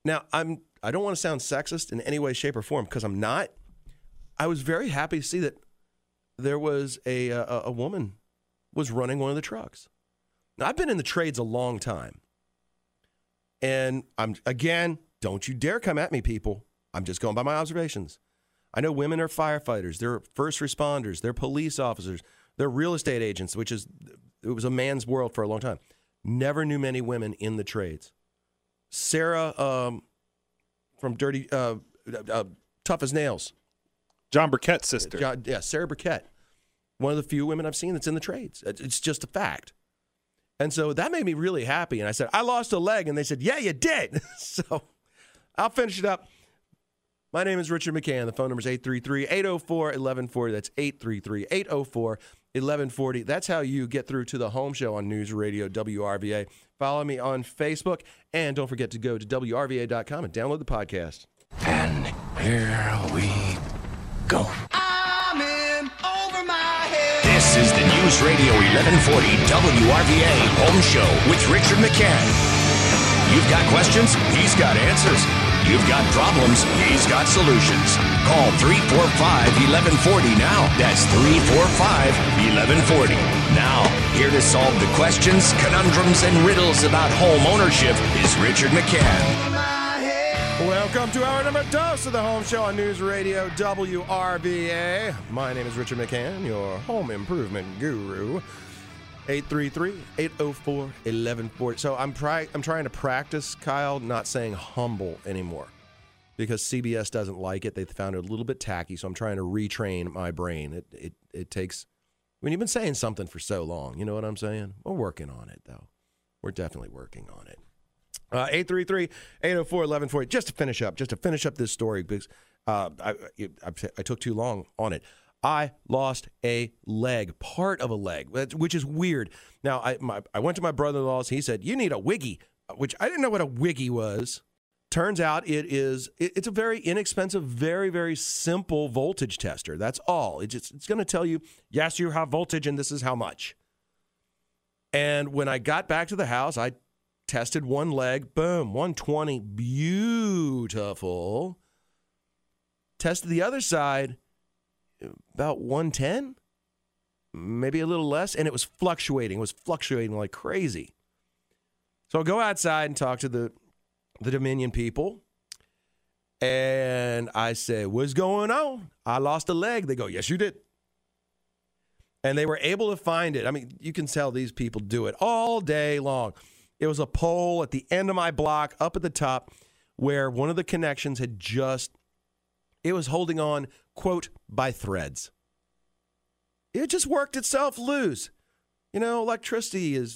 [SPEAKER 7] Now, I don't want to sound sexist in any way, shape, or form, because I'm not. I was very happy to see that there was a woman was running one of the trucks. Now, I've been in the trades a long time. And don't you dare come at me, people. I'm just going by my observations. I know women are firefighters, they're first responders, they're police officers, they're real estate agents, it was a man's world for a long time. Never knew many women in the trades. Sarah from Tough as Nails.
[SPEAKER 8] John Burkett's sister.
[SPEAKER 7] Sarah Burkett. One of the few women I've seen that's in the trades. It's just a fact. And so that made me really happy. And I said, I lost a leg. And they said, yeah, you did. So I'll finish it up. My name is Richard McCann. The phone number is 833-804-1140. That's 833-804-1140. That's how you get through to the home show on News Radio WRVA. Follow me on Facebook. And don't forget to go to WRVA.com and download the podcast.
[SPEAKER 3] And here we go. I'm in over my head. This is the News Radio 1140 WRVA Home Show with Richard McCann. You've got questions, he's got answers. You've got problems, he's got solutions. Call 345-1140 now. That's 345-1140. Now, here to solve the questions, conundrums, and riddles about home ownership is Richard McCann.
[SPEAKER 7] Welcome to our number 2 of the Home Show on News Radio WRVA. My name is Richard McCann, your home improvement guru. 833-804-1140. So I'm trying to practice, Kyle, not saying humble anymore because CBS doesn't like it. They found it a little bit tacky, so I'm trying to retrain my brain. It takes, when you've been saying something for so long, you know what I'm saying? We're working on it, though. We're definitely working on it. 833-804-1140. Just to finish up this story, because I took too long on it. I lost a leg, part of a leg, which is weird. Now, I went to my brother-in-law's. He said, you need a Wiggy, which I didn't know what a Wiggy was. Turns out it's a very inexpensive, very, very simple voltage tester. That's all. It's going to tell you, yes, you have voltage, and this is how much. And when I got back to the house, I tested one leg. Boom, 120. Beautiful. Tested the other side. About 110, maybe a little less, and it was fluctuating. It was fluctuating like crazy. So I'll go outside and talk to the Dominion people, and I say, what's going on? I lost a leg. They go, yes, you did. And they were able to find it. I mean, you can tell these people do it all day long. It was a pole at the end of my block, up at the top, where one of the connections had it was holding on, quote, by threads. It just worked itself loose. You know, electricity is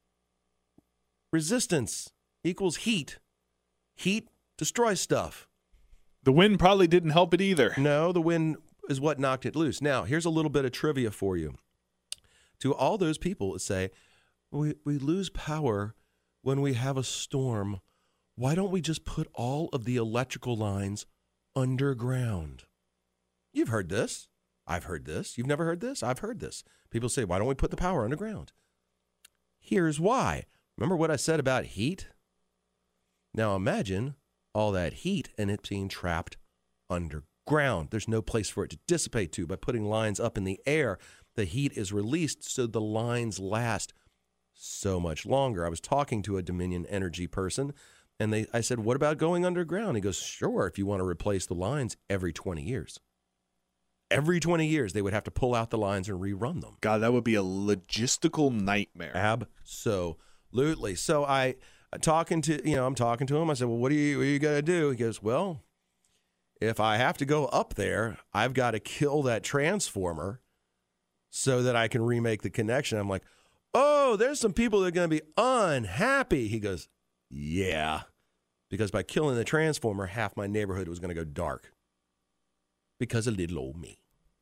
[SPEAKER 7] resistance equals heat. Heat destroys stuff.
[SPEAKER 8] The wind probably didn't help it either.
[SPEAKER 7] No, the wind is what knocked it loose. Now, here's a little bit of trivia for you. To all those people that say, we lose power when we have a storm, why don't we just put all of the electrical lines underground? You've heard this. I've heard this. You've never heard this? I've heard this. People say, why don't we put the power underground? Here's why. Remember what I said about heat? Now imagine all that heat and it being trapped underground. There's no place for it to dissipate to. By putting lines up in the air, the heat is released so the lines last so much longer. I was talking to a Dominion Energy person, and I said, what about going underground? He goes, sure, if you want to replace the lines every 20 years. Every 20 years, they would have to pull out the lines and rerun them.
[SPEAKER 8] God, that would be a logistical nightmare.
[SPEAKER 7] Absolutely. So I'm talking to him. I said, well, what are you going to do? He goes, well, if I have to go up there, I've got to kill that transformer so that I can remake the connection. I'm like, oh, there's some people that are going to be unhappy. He goes, yeah, because by killing the transformer, half my neighborhood was going to go dark because of little old me.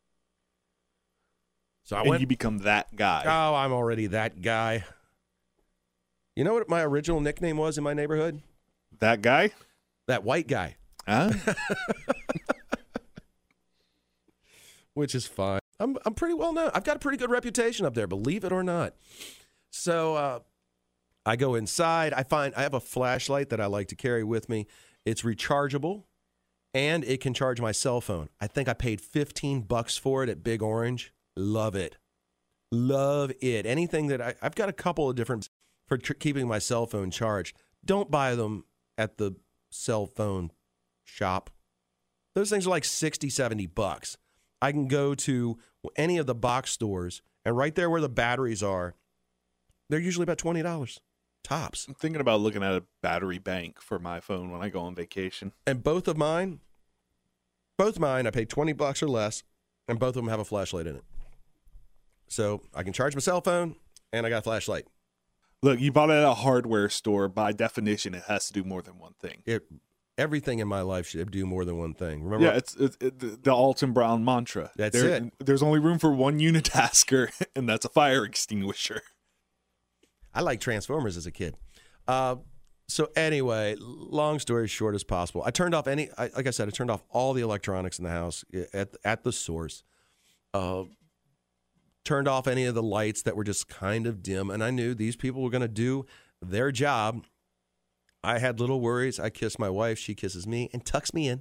[SPEAKER 7] So
[SPEAKER 8] you become that guy.
[SPEAKER 7] Oh, I'm already that guy. You know what my original nickname was in my neighborhood?
[SPEAKER 8] That guy?
[SPEAKER 7] That white guy.
[SPEAKER 8] Huh?
[SPEAKER 7] Which is fine. I'm pretty well known. I've got a pretty good reputation up there, believe it or not. So I go inside. I have a flashlight that I like to carry with me. It's rechargeable, and it can charge my cell phone. I think I paid $15 for it at Big Orange. Love it. Love it. Anything that I've got a couple of different for keeping my cell phone charged. Don't buy them at the cell phone shop. Those things are like $60, $70. I can go to any of the box stores, and right there where the batteries are, they're usually about $20 tops.
[SPEAKER 8] I'm thinking about looking at a battery bank for my phone when I go on vacation.
[SPEAKER 7] And both mine, I paid $20 or less, and both of them have a flashlight in it. So I can charge my cell phone, and I got a flashlight.
[SPEAKER 8] Look, you bought it at a hardware store. By definition, it has to do more than one thing.
[SPEAKER 7] Everything in my life should do more than one thing. Remember?
[SPEAKER 8] Yeah, it's the Alton Brown mantra.
[SPEAKER 7] That's it.
[SPEAKER 8] There's only room for one unitasker, and that's a fire extinguisher.
[SPEAKER 7] I liked Transformers as a kid. So anyway, long story short as possible, I turned off like I said, I turned off all the electronics in the house at the source. Turned off any of the lights that were just kind of dim, and I knew these people were going to do their job. I had little worries. I kiss my wife, she kisses me, and tucks me in.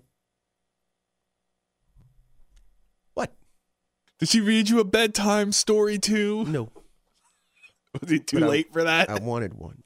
[SPEAKER 7] What?
[SPEAKER 8] Did she read you a bedtime story too?
[SPEAKER 7] No.
[SPEAKER 8] Was it too late for that?
[SPEAKER 7] I wanted one.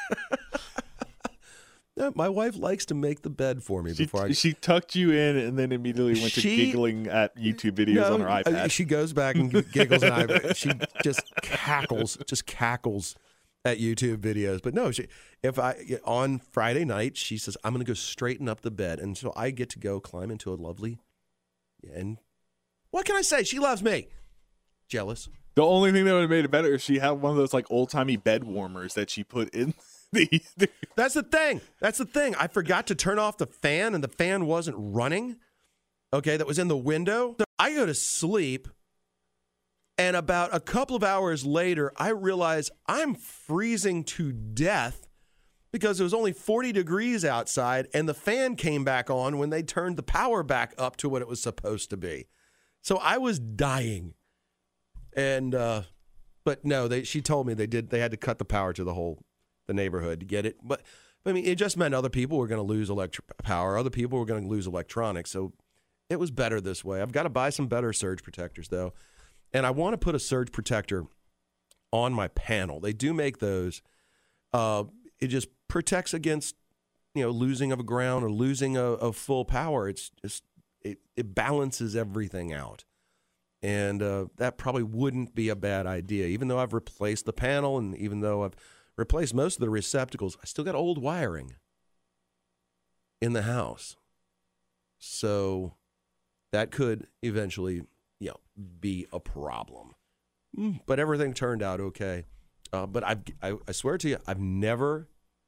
[SPEAKER 7] No, my wife likes to make the bed for me
[SPEAKER 8] She tucked you in and then immediately went to giggling at YouTube videos on her iPad.
[SPEAKER 7] She goes back and giggles, and she just cackles at YouTube videos. But no, on Friday night, she says, I'm going to go straighten up the bed. And so I get to go climb into a lovely, and what can I say? She loves me. Jealous.
[SPEAKER 8] The only thing that would have made it better is she had one of those like old timey bed warmers that she put in.
[SPEAKER 7] That's the thing. I forgot to turn off the fan, and the fan wasn't running. Okay, that was in the window. So I go to sleep, and about a couple of hours later, I realize I'm freezing to death because it was only 40 degrees outside, and the fan came back on when they turned the power back up to what it was supposed to be. So I was dying. And but no, she told me they had to cut the power to the neighborhood to get it. But I mean, it just meant other people were going to lose power. Other people were going to lose electronics. So it was better this way. I've got to buy some better surge protectors, though. And I want to put a surge protector on my panel. They do make those. It just protects against, losing of a ground or losing a full power. It's just, it balances everything out. And that probably wouldn't be a bad idea. Even though I've replaced the panel and even though I've replaced most of the receptacles, I still got old wiring in the house. So that could eventually, be a problem. But everything turned out okay. But I swear to you, I've never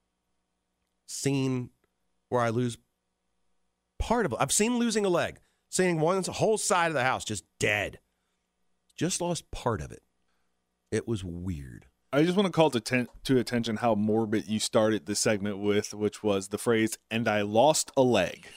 [SPEAKER 7] seen where I lose part of it. I've seen losing a leg, seeing one whole side of the house just dead. Just lost part of it. It was weird.
[SPEAKER 8] I just want to call to attention how morbid you started this segment with, which was the phrase, and I lost a leg.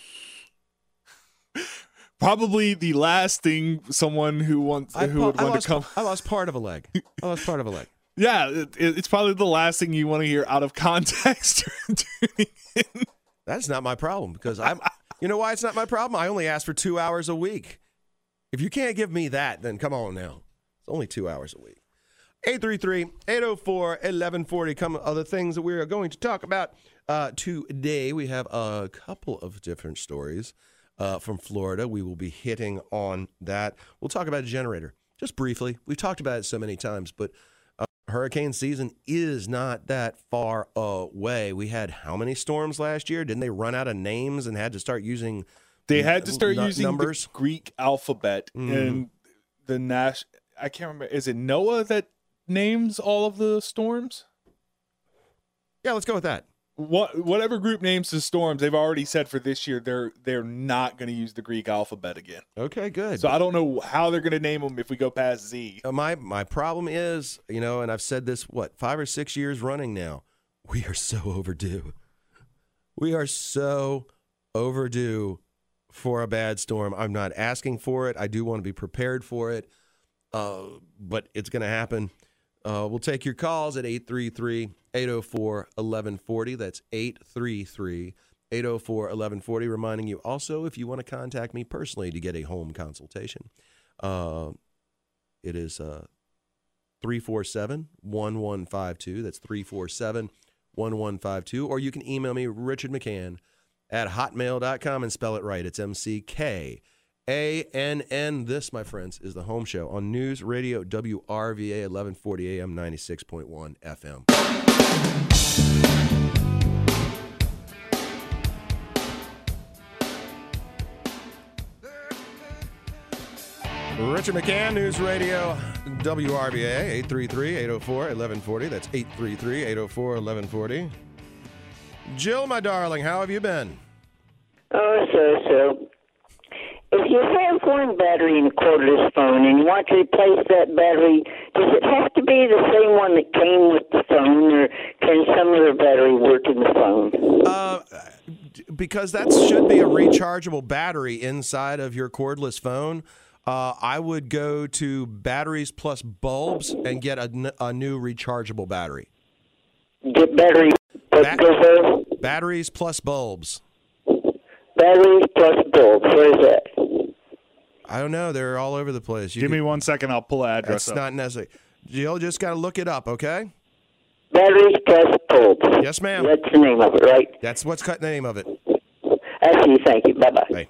[SPEAKER 8] Probably the last thing someone who would want to come.
[SPEAKER 7] I lost part of a leg.
[SPEAKER 8] Yeah, it's probably the last thing you want to hear out of context.
[SPEAKER 7] That's not my problem because you know why it's not my problem? I only ask for 2 hours a week. If you can't give me that, then come on now. It's only 2 hours a week. 833-804-1140. Come other things that we are going to talk about today. We have a couple of different stories from Florida. We will be hitting on that. We'll talk about a generator just briefly. We've talked about it so many times, but hurricane season is not that far away. We had how many storms last year? Didn't they run out of names and had to start using
[SPEAKER 8] They had to start using
[SPEAKER 7] numbers?
[SPEAKER 8] The Greek alphabet and the I can't remember. Is it NOAA that names all of the storms?
[SPEAKER 7] Yeah, let's go with that.
[SPEAKER 8] Whatever group names the storms, they've already said for this year they're not going to use the Greek alphabet again.
[SPEAKER 7] Okay, good.
[SPEAKER 8] So I don't know how they're going to name them if we go past Z.
[SPEAKER 7] My problem is, and I've said this 5 or 6 years running now. We are so overdue. We are so overdue for a bad storm. I'm not asking for it. I do want to be prepared for it, but it's going to happen. We'll take your calls at 833-804-1140. That's 833-804-1140. Reminding you also, if you want to contact me personally to get a home consultation, it is 347-1152. That's 347-1152. Or you can email me, Richard McCann, at hotmail.com and spell it right. It's McKann. This, my friends, is the Home Show on News Radio WRVA 1140 AM 96.1 FM. Richard McCann, News Radio WRVA 833-804-1140. That's 833-804-1140. Jill, my darling, how have you been?
[SPEAKER 10] Oh, so. If you have one battery in a cordless phone and you want to replace that battery, does it have to be the same one that came with the phone, or can some other battery work in the phone?
[SPEAKER 7] Because that should be a rechargeable battery inside of your cordless phone. I would go to batteries plus bulbs and get a new rechargeable battery.
[SPEAKER 10] Get battery
[SPEAKER 7] batteries plus bulbs.
[SPEAKER 10] Batteries plus bulbs. Where is that?
[SPEAKER 7] I don't know. They're all over the place.
[SPEAKER 8] Give me 1 second. I'll pull the address
[SPEAKER 7] That's
[SPEAKER 8] up.
[SPEAKER 7] not necessary. Jill, just got to look it up, okay?
[SPEAKER 10] Batteries plus bulbs.
[SPEAKER 7] Yes, ma'am.
[SPEAKER 10] That's the name of it, right?
[SPEAKER 7] That's what's the name of it.
[SPEAKER 10] I see. Thank you. Bye-bye.
[SPEAKER 7] Bye.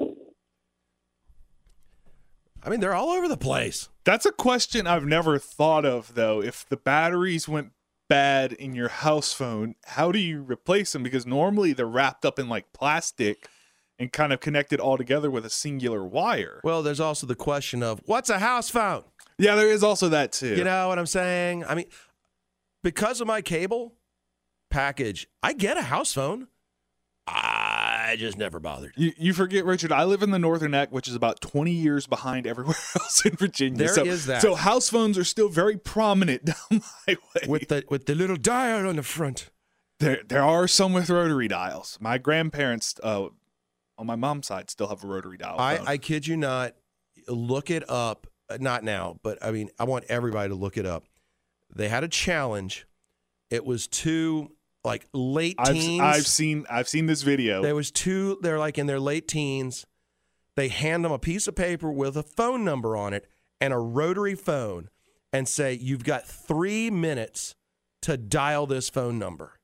[SPEAKER 7] I mean, they're all over the place.
[SPEAKER 8] That's a question I've never thought of, though. If the batteries went bad in your house phone, how do you replace them? Because normally they're wrapped up in like plastic and kind of connected all together with a singular wire.
[SPEAKER 7] Well, there's also the question of, what's a house phone?
[SPEAKER 8] Yeah, there is also that too.
[SPEAKER 7] You know what I'm saying? I mean, because of my cable package, I get a house phone. I just never bothered.
[SPEAKER 8] You forget, Richard, I live in the Northern Neck, which is about 20 years behind everywhere else in Virginia.
[SPEAKER 7] There is that.
[SPEAKER 8] So house phones are still very prominent down the highway.
[SPEAKER 7] With the little dial on the front.
[SPEAKER 8] There are some with rotary dials. My grandparents, on my mom's side, still have a rotary dial phone.
[SPEAKER 7] I kid you not. Look it up. Not now, but I mean, I want everybody to look it up. They had a challenge. It was two like late teens.
[SPEAKER 8] I've seen this video.
[SPEAKER 7] There was two. They're like in their late teens. They hand them a piece of paper with a phone number on it and a rotary phone, and say, "You've got 3 minutes to dial this phone number."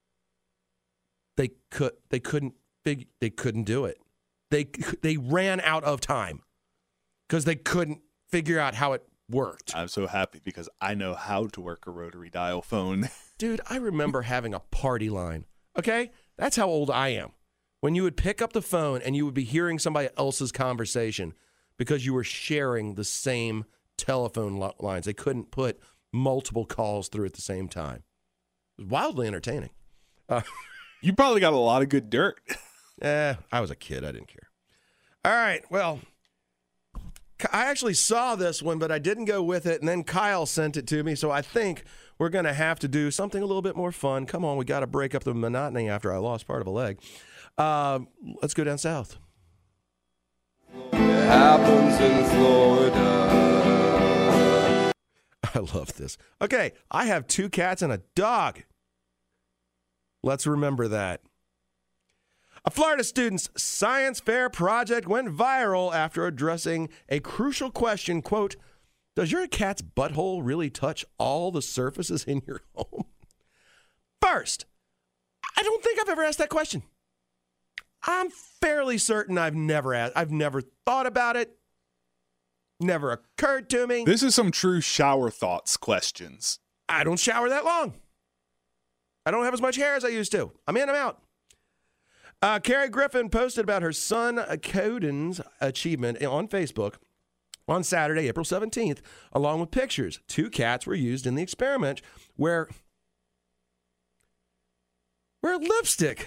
[SPEAKER 7] They couldn't do it. They ran out of time because they couldn't figure out how it worked.
[SPEAKER 8] I'm so happy because I know how to work a rotary dial phone.
[SPEAKER 7] Dude, I remember having a party line. Okay? That's how old I am. When you would pick up the phone and you would be hearing somebody else's conversation because you were sharing the same telephone lines. They couldn't put multiple calls through at the same time. It was wildly entertaining.
[SPEAKER 8] You probably got a lot of good dirt.
[SPEAKER 7] I was a kid. I didn't care. All right. Well, I actually saw this one, but I didn't go with it, and then Kyle sent it to me, so I think we're going to have to do something a little bit more fun. Come on, we got to break up the monotony after I lost part of a leg. Let's go down south.
[SPEAKER 11] It happens in Florida.
[SPEAKER 7] I love this. Okay, I have 2 cats and a dog. Let's remember that. A Florida student's science fair project went viral after addressing a crucial question, quote, "Does your cat's butthole really touch all the surfaces in your home?" First, I don't think I've ever asked that question. I'm fairly certain I've never asked. I've never thought about it. Never occurred to me.
[SPEAKER 8] This is some true shower thoughts questions.
[SPEAKER 7] I don't shower that long. I don't have as much hair as I used to. I'm in, I'm out. Carrie Griffin posted about her son Coden's achievement on Facebook on Saturday, April 17th, along with pictures. 2 cats were used in the experiment where lipstick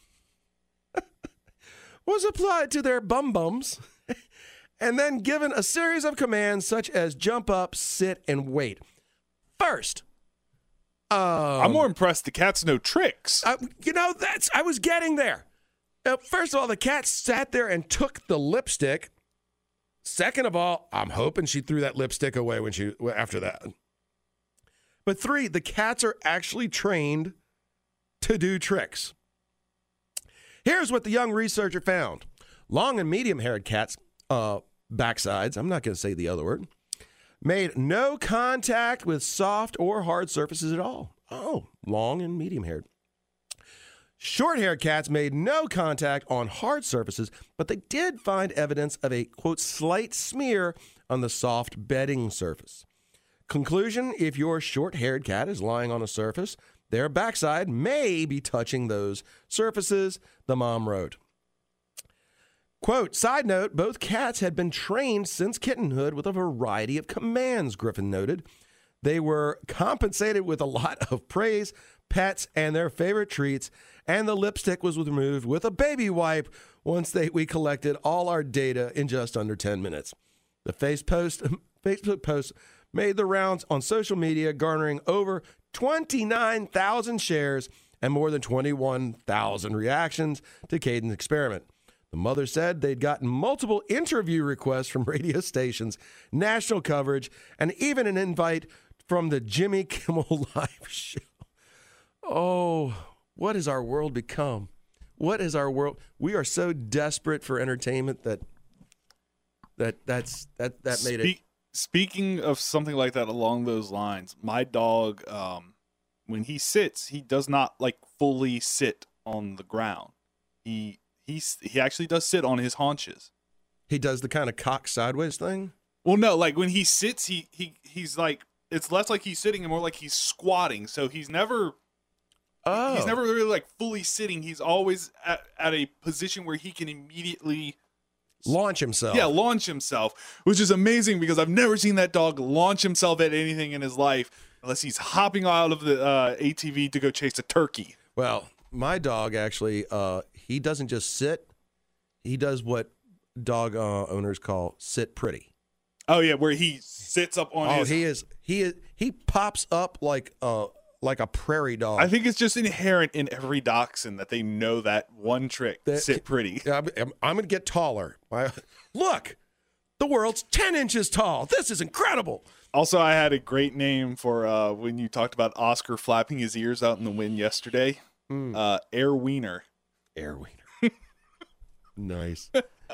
[SPEAKER 7] was applied to their bum-bums and then given a series of commands such as jump up, sit, and wait. First,
[SPEAKER 8] I'm more impressed the cats know tricks.
[SPEAKER 7] I was getting there. First of all, the cat sat there and took the lipstick. Second of all, I'm hoping she threw that lipstick away after that. But 3, the cats are actually trained to do tricks. Here's what the young researcher found. Long and medium-haired cats' backsides, I'm not going to say the other word, made no contact with soft or hard surfaces at all. Oh, long and medium-haired. Short-haired cats made no contact on hard surfaces, but they did find evidence of a, quote, slight smear on the soft bedding surface. Conclusion, if your short-haired cat is lying on a surface, their backside may be touching those surfaces, the mom wrote. Quote, side note, both cats had been trained since kittenhood with a variety of commands, Griffin noted. They were compensated with a lot of praise, pets, and their favorite treats, and the lipstick was removed with a baby wipe once we collected all our data in just under 10 minutes. The Facebook post made the rounds on social media, garnering over 29,000 shares and more than 21,000 reactions to Caden's experiment. The mother said they'd gotten multiple interview requests from radio stations, national coverage, and even an invite from the Jimmy Kimmel Live show. Oh, what has our world become? What is our world? We are so desperate for entertainment that made it.
[SPEAKER 8] Speaking of something like that along those lines, my dog, when he sits, he does not like fully sit on the ground. He actually does sit on his haunches.
[SPEAKER 7] He does the kind of cock sideways thing?
[SPEAKER 8] Well, no, like when he sits, he's like, it's less like he's sitting and more like he's squatting. So he's never really like fully sitting. He's always at a position where he can immediately
[SPEAKER 7] launch himself.
[SPEAKER 8] Yeah, launch himself, which is amazing because I've never seen that dog launch himself at anything in his life unless he's hopping out of the ATV to go chase a turkey.
[SPEAKER 7] Well, my dog actually, he doesn't just sit. He does what dog owners call sit pretty.
[SPEAKER 8] Oh yeah, where he sits up on his...
[SPEAKER 7] he pops up like a prairie dog.
[SPEAKER 8] I think it's just inherent in every dachshund that they know that one trick, sit pretty.
[SPEAKER 7] I'm going to get taller. Look, the world's 10 inches tall. This is incredible.
[SPEAKER 8] Also, I had a great name for when you talked about Oscar flapping his ears out in the wind yesterday. Air Wiener.
[SPEAKER 7] Air Wiener. Nice.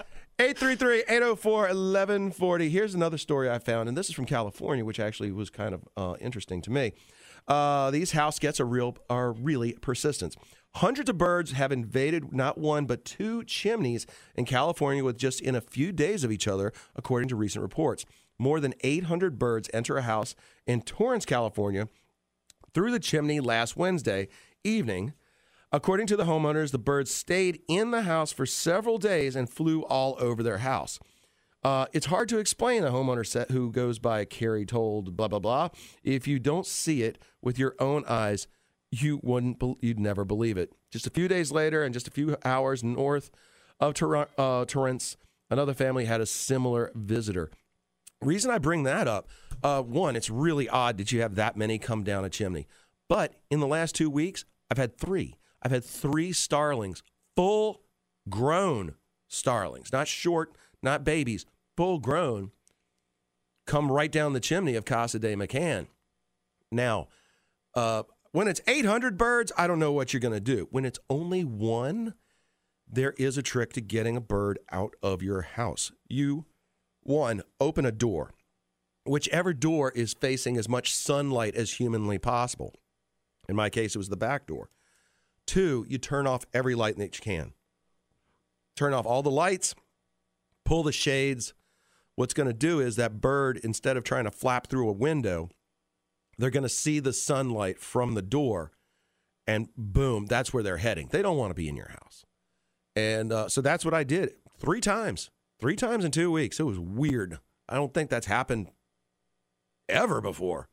[SPEAKER 7] 833-804-1140. Here's another story I found, and this is from California, which actually was kind of interesting to me. These house gets are really persistent. Hundreds of birds have invaded not one but 2 chimneys in California within a few days of each other, according to recent reports. More than 800 birds enter a house in Torrance, California, through the chimney last Wednesday evening. According to the homeowners, the birds stayed in the house for several days and flew all over their house. It's hard to explain, a homeowner who goes by Carrie told blah, blah, blah. If you don't see it with your own eyes, you'd never believe it. Just a few days later and just a few hours north of Torrance, another family had a similar visitor. Reason I bring that up, one, it's really odd that you have that many come down a chimney. But in the last 2 weeks, I've had 3. I've had 3 starlings, full-grown starlings, not short, not babies, full-grown, come right down the chimney of Casa de McCann. Now, when it's 800 birds, I don't know what you're going to do. When it's only 1, there is a trick to getting a bird out of your house. One, open a door. Whichever door is facing as much sunlight as humanly possible. In my case, it was the back door. 2, you turn off every light that you can. Turn off all the lights, pull the shades. What's going to do is that bird, instead of trying to flap through a window, they're going to see the sunlight from the door, and boom, that's where they're heading. They don't want to be in your house. And so that's what I did 3 times. 3 times in 2 weeks. It was weird. I don't think that's happened ever before.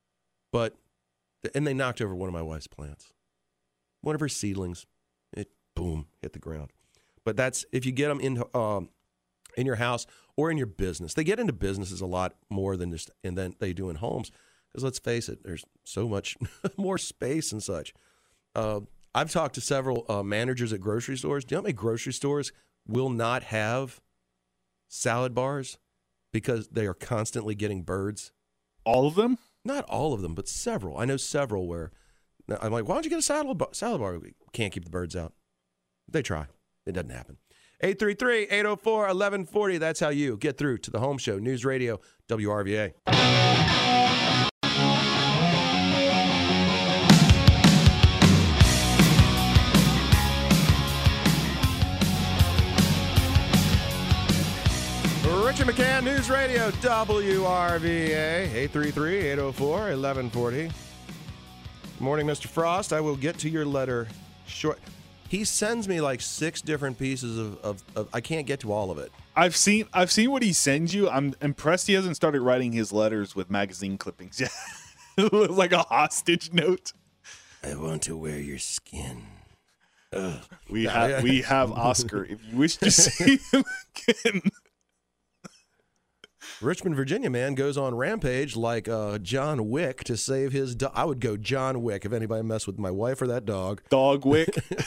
[SPEAKER 7] And they knocked over one of my wife's plants. One of her seedlings. It, boom, hit the ground. But that's, if you get them in your house or in your business. They get into businesses a lot more than they do in homes. Because let's face it, there's so much more space and such. I've talked to several managers at grocery stores. Do you know how many grocery stores will not have salad bars because they are constantly getting birds?
[SPEAKER 8] All of them?
[SPEAKER 12] Not all of them, but several. I know several where I'm like, why don't you get a salad bar? We can't keep the birds out. They try. It doesn't happen. 833-804-1140. That's how you get through to the Home Show. News Radio, WRVA.
[SPEAKER 7] Richard McCann, News Radio, WRVA, 833-804-1140. Good morning, Mr. Frost. I will get to your letter short. He sends me like 6 different pieces of I can't get to all of it.
[SPEAKER 8] I've seen what he sends you. I'm impressed he hasn't started writing his letters with magazine clippings yet. It was like a hostage note.
[SPEAKER 12] I want to wear your skin.
[SPEAKER 8] We have Oscar. If you wish to see him again.
[SPEAKER 12] Richmond, Virginia man goes on rampage like John Wick to save his dog. I would go John Wick if anybody messed with my wife or that dog.
[SPEAKER 8] Dog Wick.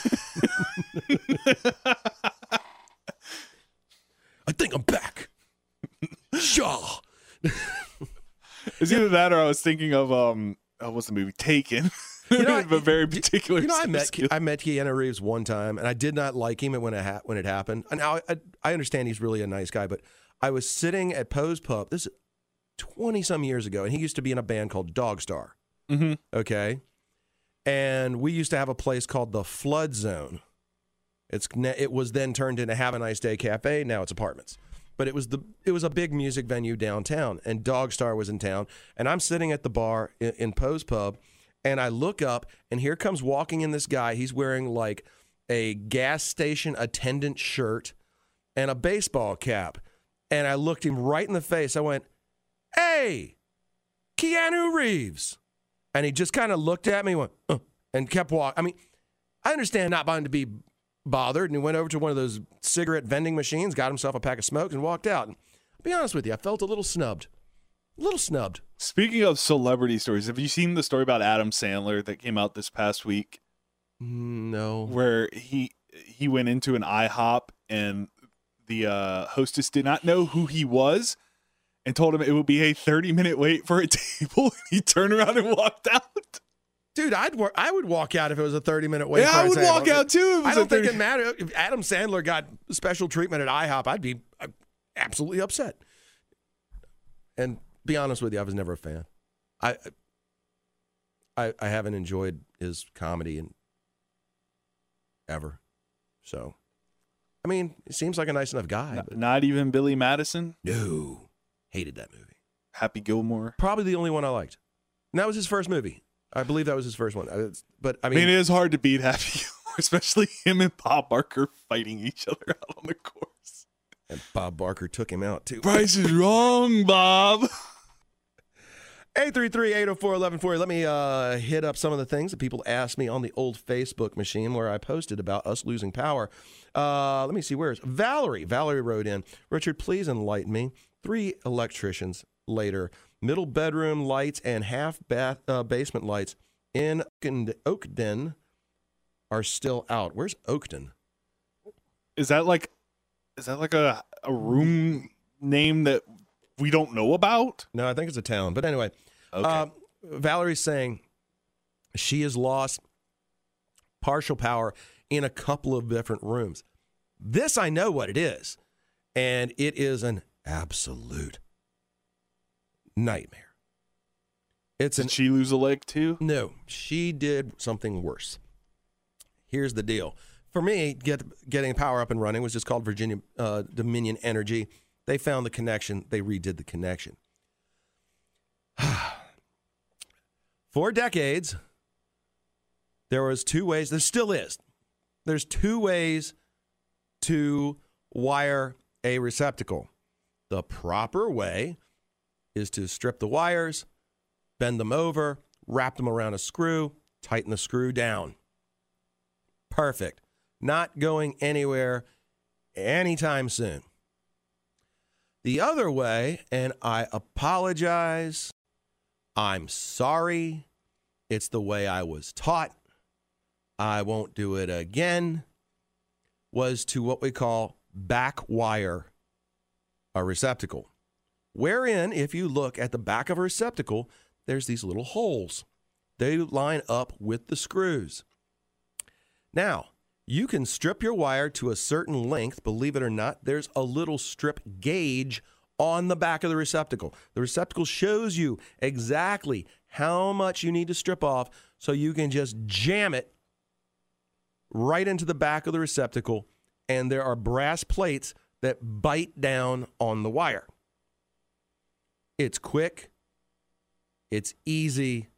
[SPEAKER 12] I think I'm back. Shaw.
[SPEAKER 8] It's either that or I was thinking of what's the movie? Taken. A very particular.
[SPEAKER 12] I met Keanu Reeves one time, and I did not like him when it happened. And now I understand he's really a nice guy, but I was sitting at Poe's Pub. This is 20-some years ago, and he used to be in a band called Dog Star.
[SPEAKER 8] Mm-hmm.
[SPEAKER 12] Okay? And we used to have a place called the Flood Zone. It was then turned into Have a Nice Day Cafe. Now it's apartments. But it was a big music venue downtown, and Dog Star was in town. And I'm sitting at the bar in Poe's Pub, and I look up, and here comes walking in this guy. He's wearing like a gas station attendant shirt and a baseball cap. And I looked him right in the face. I went, "Hey, Keanu Reeves." And he just kind of looked at me and went, and kept walking. I mean, I understand not wanting to be bothered. And he went over to one of those cigarette vending machines, got himself a pack of smokes, and walked out. And I'll be honest with you, I felt a little snubbed.
[SPEAKER 8] Speaking of celebrity stories, have you seen the story about Adam Sandler that came out this past week?
[SPEAKER 12] No.
[SPEAKER 8] Where he went into an IHOP and the hostess did not know who he was and told him it would be a 30-minute wait for a table. He turned around and walked out.
[SPEAKER 12] Dude, I would walk out if it was a 30-minute wait.
[SPEAKER 8] Yeah, I would walk out too.
[SPEAKER 12] I don't think it mattered. If Adam Sandler got special treatment at IHOP, I'd be absolutely upset. And be honest with you, I was never a fan. I haven't enjoyed his comedy ever. So, I mean, he seems like a nice enough guy.
[SPEAKER 8] Not even Billy Madison?
[SPEAKER 12] No. Hated that movie.
[SPEAKER 8] Happy Gilmore?
[SPEAKER 12] Probably the only one I liked. And that was his first movie. I believe that was his first one. But I
[SPEAKER 8] mean, it is hard to beat Happy Gilmore, especially him and Bob Barker fighting each other out on the course.
[SPEAKER 12] And Bob Barker took him out, too.
[SPEAKER 8] Price is wrong, Bob.
[SPEAKER 12] 833-804-1140. Let me hit up some of the things that people asked me on the old Facebook machine where I posted about us losing power. Let me see, where's Valerie? Valerie wrote in, "Richard, please enlighten me. 3 electricians later, middle bedroom lights and half basement lights in Oakden are still out." Where's Oakden?
[SPEAKER 8] Is that like a room name that we don't know about?
[SPEAKER 12] No, I think it's a town. But anyway,
[SPEAKER 8] okay.
[SPEAKER 12] Valerie's saying she has lost partial power in a couple of different rooms. This, I know what it is. And it is an absolute nightmare.
[SPEAKER 8] Did she lose a leg too?
[SPEAKER 12] No, she did something worse. Here's the deal. For me, getting power up and running was just called Virginia Dominion Energy. They found the connection. They redid the connection. For decades, there was 2 ways. There still is. There's 2 ways to wire a receptacle. The proper way is to strip the wires, bend them over, wrap them around a screw, tighten the screw down. Perfect. Not going anywhere anytime soon. The other way, and I apologize, I'm sorry, it's the way I was taught, I won't do it again, was to what we call back wire a receptacle. Wherein, if you look at the back of a receptacle, there's these little holes. They line up with the screws. Now, you can strip your wire to a certain length. Believe it or not, there's a little strip gauge on the back of the receptacle. The receptacle shows you exactly how much you need to strip off so you can just jam it right into the back of the receptacle, and there are brass plates that bite down on the wire. It's quick, it's easy,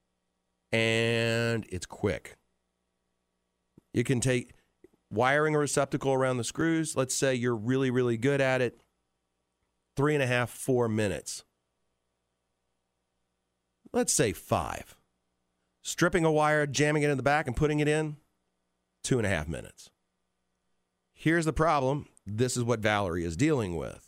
[SPEAKER 12] and it's quick. You can take wiring a receptacle around the screws. Let's say you're really, really good at it. 3.5, 4 minutes. Let's say 5. Stripping a wire, jamming it in the back, and putting it in, 2.5 minutes. Here's the problem. This is what Valerie is dealing with.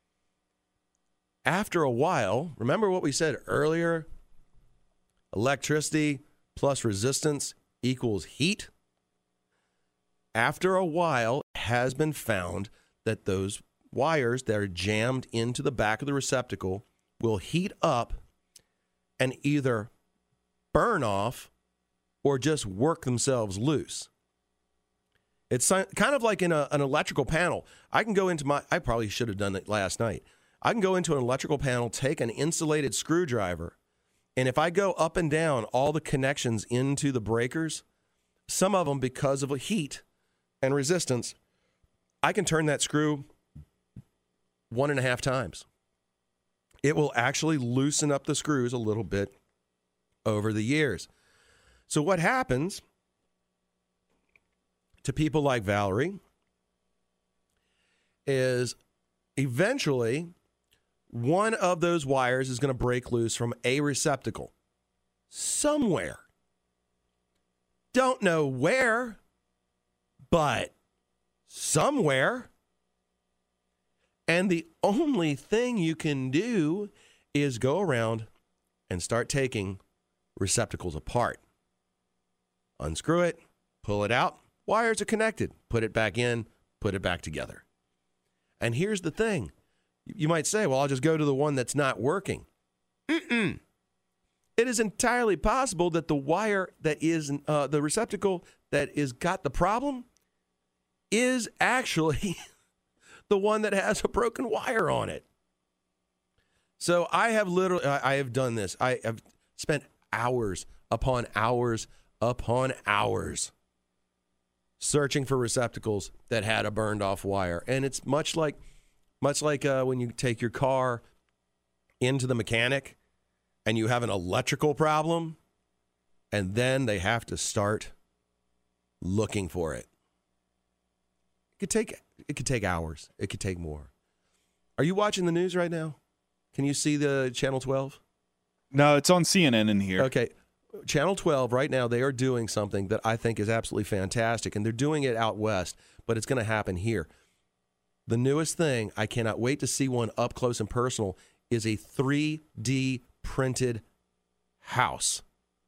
[SPEAKER 12] After a while, remember what we said earlier? Electricity plus resistance equals heat. After a while, it has been found that those wires that are jammed into the back of the receptacle will heat up and either burn off or just work themselves loose. It's kind of like in an electrical panel. I probably should have done it last night. I can go into an electrical panel, take an insulated screwdriver, and if I go up and down all the connections into the breakers, some of them, because of heat and resistance, I can turn that screw 1.5 times. It will actually loosen up the screws a little bit over the years. So what happens to people like Valerie is eventually one of those wires is going to break loose from a receptacle somewhere. Don't know where, but somewhere. And the only thing you can do is go around and start taking receptacles apart. Unscrew it, pull it out, wires are connected, put it back in, put it back together. And here's the thing. You might say, well, I'll just go to the one that's not working. It is entirely possible that the wire that is the receptacle that is got the problem is actually the one that has a broken wire on it. So I have done this. I have spent hours upon hours upon hours searching for receptacles that had a burned off wire. And it's much like when you take your car into the mechanic and you have an electrical problem, and then they have to start looking for it. It could take hours. It could take more. Are you watching the news right now? Can you see the Channel 12?
[SPEAKER 8] No, it's on CNN in here.
[SPEAKER 12] Okay. Channel 12 right now, they are doing something that I think is absolutely fantastic, and they're doing it out west, but it's going to happen here. The newest thing, I cannot wait to see one up close and personal, is a 3D printed house.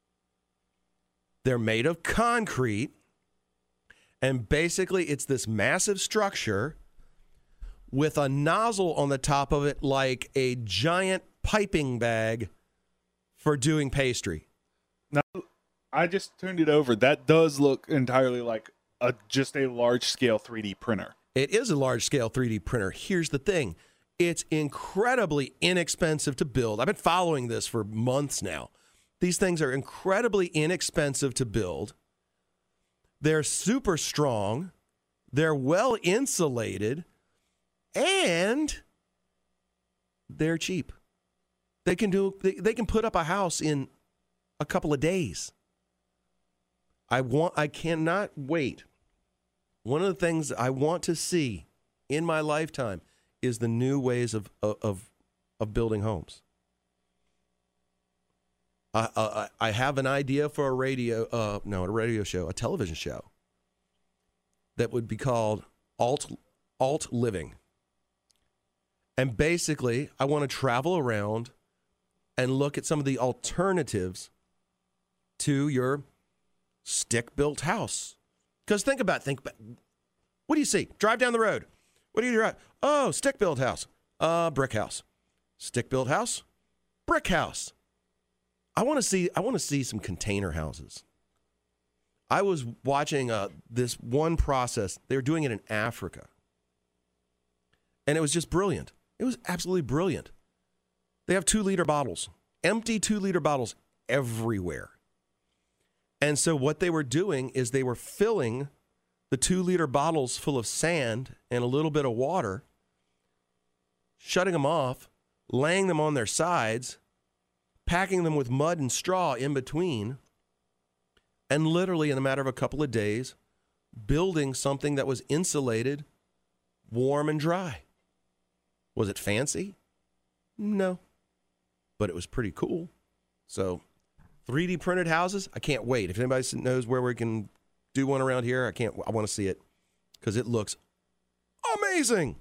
[SPEAKER 12] They're made of concrete, and basically it's this massive structure with a nozzle on the top of it like a giant piping bag for doing pastry.
[SPEAKER 8] Now, I just turned it over. That does look entirely like just a large-scale 3D printer.
[SPEAKER 12] It is a large-scale 3D printer. Here's the thing. It's incredibly inexpensive to build. I've been following this for months now. These things are incredibly inexpensive to build. They're super strong. They're well insulated. And they're cheap. They can put up a house in a couple of days. I cannot wait. One of the things I want to see in my lifetime is the new ways of building homes. I have an idea for a television show that would be called Alt Living. And basically, I want to travel around and look at some of the alternatives to your stick-built house. Because think about what do you see? Drive down the road. What do you drive? Oh, stick-built house. Brick house. Stick-built house. Brick house. I want to see some container houses. I was watching this one process. They were doing it in Africa. And it was just brilliant. It was absolutely brilliant. They have 2-liter bottles, empty 2-liter bottles everywhere. And so what they were doing is they were filling the 2-liter bottles full of sand and a little bit of water, shutting them off, laying them on their sides, packing them with mud and straw in between, and literally in a matter of a couple of days, building something that was insulated, warm, and dry. Was it fancy? No. But it was pretty cool. So 3D printed houses, I can't wait. If anybody knows where we can do one around here, I want to see it because it looks amazing.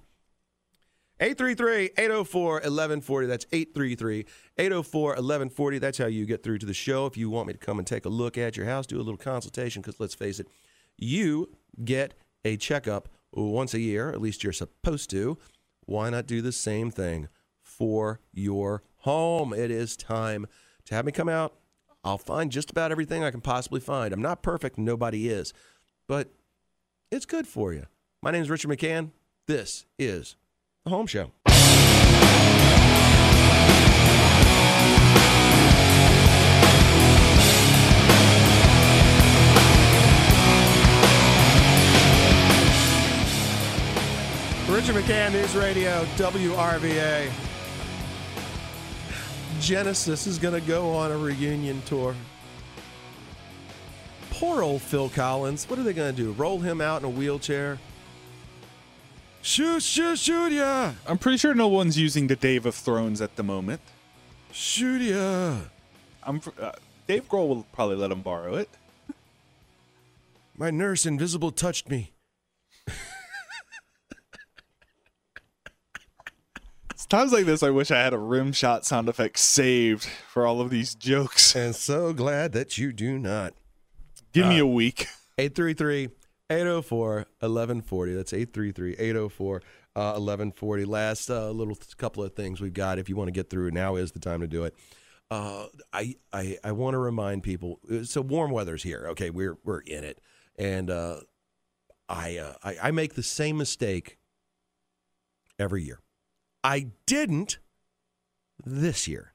[SPEAKER 12] 833-804-1140. That's 833-804-1140. That's how you get through to the show. If you want me to come and take a look at your house, do a little consultation, because let's face it, you get a checkup once a year, at least you're supposed to. Why not do the same thing for your home? It is time to have me come out. I'll find just about everything I can possibly find. I'm not perfect, nobody is, but it's good for you. My name is Richard McCann. This is The Home Show. Richard McCann, News Radio, WRVA. Genesis is going to go on a reunion tour. Poor old Phil Collins. What are they going to do? Roll him out in a wheelchair? Shoot ya!
[SPEAKER 8] I'm pretty sure no one's using the Dave of Thrones at the moment.
[SPEAKER 12] Shoot ya!
[SPEAKER 8] Dave Grohl will probably let him borrow it.
[SPEAKER 12] My nurse invisible touched me.
[SPEAKER 8] It's times like this I wish I had a rim shot sound effect saved for all of these jokes.
[SPEAKER 12] And so glad that you do not.
[SPEAKER 8] Give me a week.
[SPEAKER 12] 833-804-1140. That's 833-804-1140. Last little couple of things we've got. If you want to get through, now is the time to do it. I want to remind people. So warm weather's here. Okay, we're in it, and I make the same mistake every year. I didn't this year.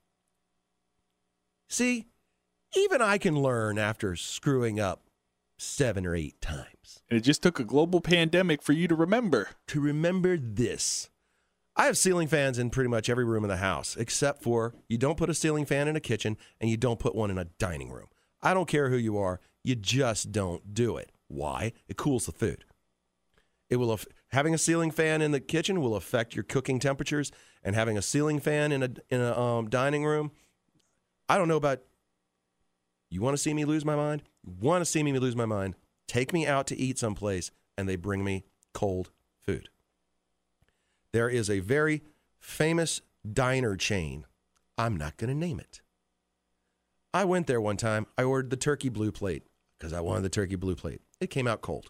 [SPEAKER 12] See, even I can learn after screwing up 7 or 8 times.
[SPEAKER 8] And it just took a global pandemic for you to remember.
[SPEAKER 12] To remember this. I have ceiling fans in pretty much every room in the house, except for you don't put a ceiling fan in a kitchen and you don't put one in a dining room. I don't care who you are. You just don't do it. Why? It cools the food. It will having a ceiling fan in the kitchen will affect your cooking temperatures, and having a ceiling fan in a dining room. I don't know about. You want to see me lose my mind? You want to see me lose my mind? Take me out to eat someplace, and they bring me cold food. There is a very famous diner chain. I'm not going to name it. I went there one time. I ordered the turkey blue plate because I wanted the turkey blue plate. It came out cold.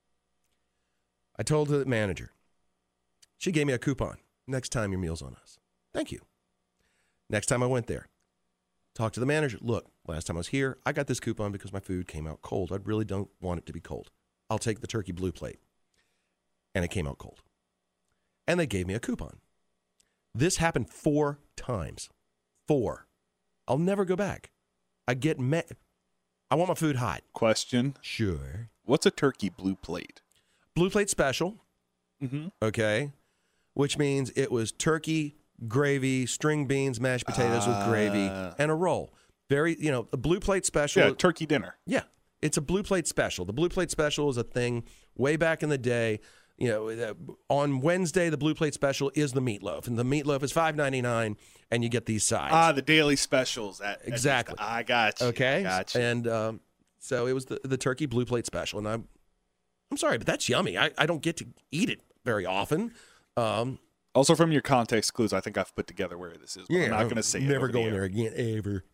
[SPEAKER 12] I told the manager. She gave me a coupon. Next time your meal's on us. Thank you. Next time I went there, talked to the manager. Look, last time I was here, I got this coupon because my food came out cold. I really don't want it to be cold. I'll take the turkey blue plate. And it came out cold. And they gave me a coupon. This happened 4 times. 4. I'll never go back. I get mad. I want my food hot.
[SPEAKER 8] Question.
[SPEAKER 12] Sure.
[SPEAKER 8] What's a turkey blue plate?
[SPEAKER 12] Blue plate special.
[SPEAKER 8] Mm-hmm.
[SPEAKER 12] Okay. Which means it was turkey, gravy, string beans, mashed potatoes with gravy, and a roll. Very, a blue plate special.
[SPEAKER 8] Yeah, turkey dinner.
[SPEAKER 12] Yeah. It's a blue plate special. The blue plate special is a thing way back in the day. On Wednesday, the blue plate special is the meatloaf, and the meatloaf is $5.99, and you get these sides.
[SPEAKER 8] The daily specials.
[SPEAKER 12] Exactly.
[SPEAKER 8] I got you.
[SPEAKER 12] Okay.
[SPEAKER 8] Got you.
[SPEAKER 12] And so it was the turkey blue plate special, and I'm sorry, but that's yummy. I don't get to eat it very often.
[SPEAKER 8] Also, from your context clues, I think I've put together where this is. But
[SPEAKER 12] yeah,
[SPEAKER 8] I'm not going to say it.
[SPEAKER 12] Never going there again, ever.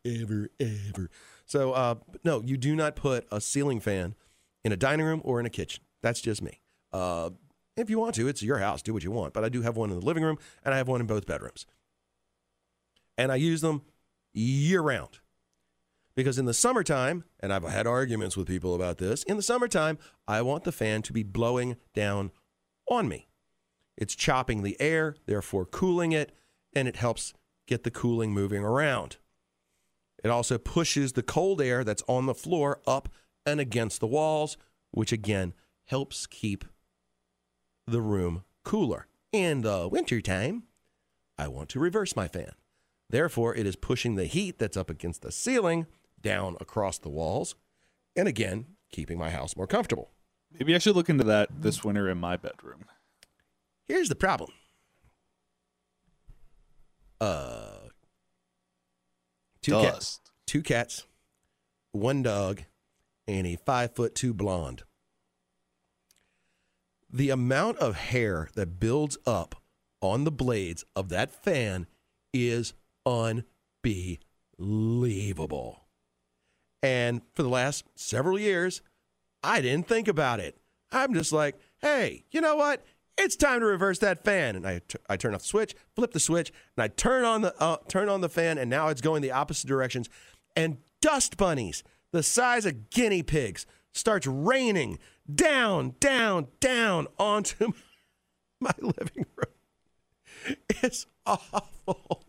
[SPEAKER 12] So, no, you do not put a ceiling fan in a dining room or in a kitchen. That's just me. If you want to, it's your house. Do what you want. But I do have one in the living room, and I have one in both bedrooms. And I use them year-round. Because in the summertime, and I've had arguments with people about this, in the summertime, I want the fan to be blowing down on me. It's chopping the air, therefore cooling it, and it helps get the cooling moving around. It also pushes the cold air that's on the floor up and against the walls, which again helps keep the room cooler. In the wintertime, I want to reverse my fan. Therefore, it is pushing the heat that's up against the ceiling down across the walls, and again, keeping my house more comfortable.
[SPEAKER 8] Maybe I should look into that this winter in my bedroom.
[SPEAKER 12] Here's the problem. Two cats, one dog, and a 5'2" blonde. The amount of hair that builds up on the blades of that fan is unbelievable. And for the last several years, I didn't think about it. I'm just like, hey, you know what? It's time to reverse that fan. And I turn off the switch, flip the switch, and I turn on the fan, and now it's going the opposite directions. And dust bunnies, the size of guinea pigs, starts raining down, down, down onto my living room. It's awful.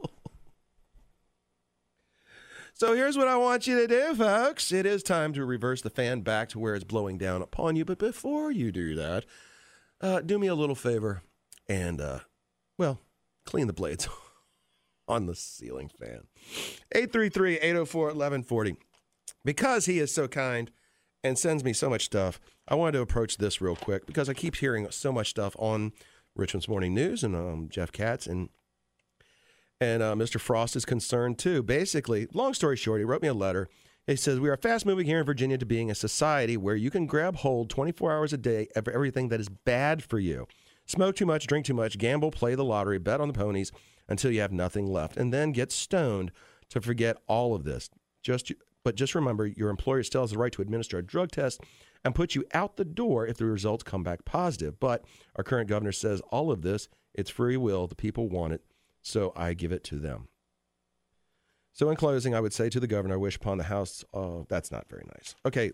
[SPEAKER 12] So here's what I want you to do, folks. It is time to reverse the fan back to where it's blowing down upon you. But before you do that, do me a little favor and, clean the blades on the ceiling fan. 833-804-1140. Because he is so kind and sends me so much stuff, I wanted to approach this real quick because I keep hearing so much stuff on Richmond's Morning News and Jeff Katz and Mr. Frost is concerned too. Basically, long story short, he wrote me a letter. He says, we are fast moving here in Virginia to being a society where you can grab hold 24 hours a day of everything that is bad for you. Smoke too much, drink too much, gamble, play the lottery, bet on the ponies until you have nothing left, and then get stoned to forget all of this. But just remember, your employer still has the right to administer a drug test and put you out the door if the results come back positive. But our current governor says all of this, it's free will. The people want it, so I give it to them. So in closing, I would say to the governor, I wish upon the House, that's not very nice. Okay.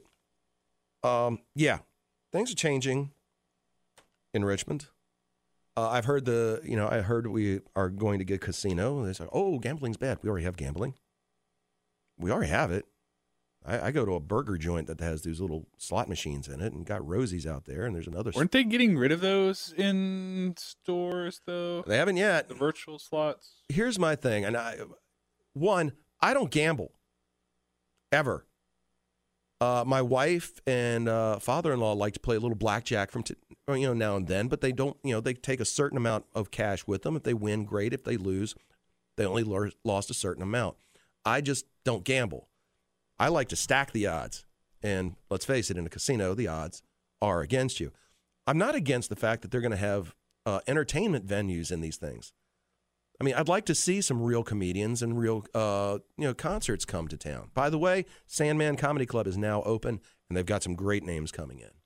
[SPEAKER 12] Things are changing in Richmond. I've heard we are going to get a casino. They say, oh, gambling's bad. We already have gambling. We already have it. I go to a burger joint that has these little slot machines in it and got Rosie's out there, and there's another.
[SPEAKER 8] Weren't they getting rid of those in stores, though?
[SPEAKER 12] They haven't yet.
[SPEAKER 8] The virtual slots?
[SPEAKER 12] Here's my thing, and I don't gamble, ever. My wife and father-in-law like to play a little blackjack from now and then, but they don't. They take a certain amount of cash with them. If they win, great. If they lose, they only lost a certain amount. I just don't gamble. I like to stack the odds, and let's face it, in a casino, the odds are against you. I'm not against the fact that they're going to have entertainment venues in these things. I mean, I'd like to see some real comedians and real, concerts come to town. By the way, Sandman Comedy Club is now open, and they've got some great names coming in.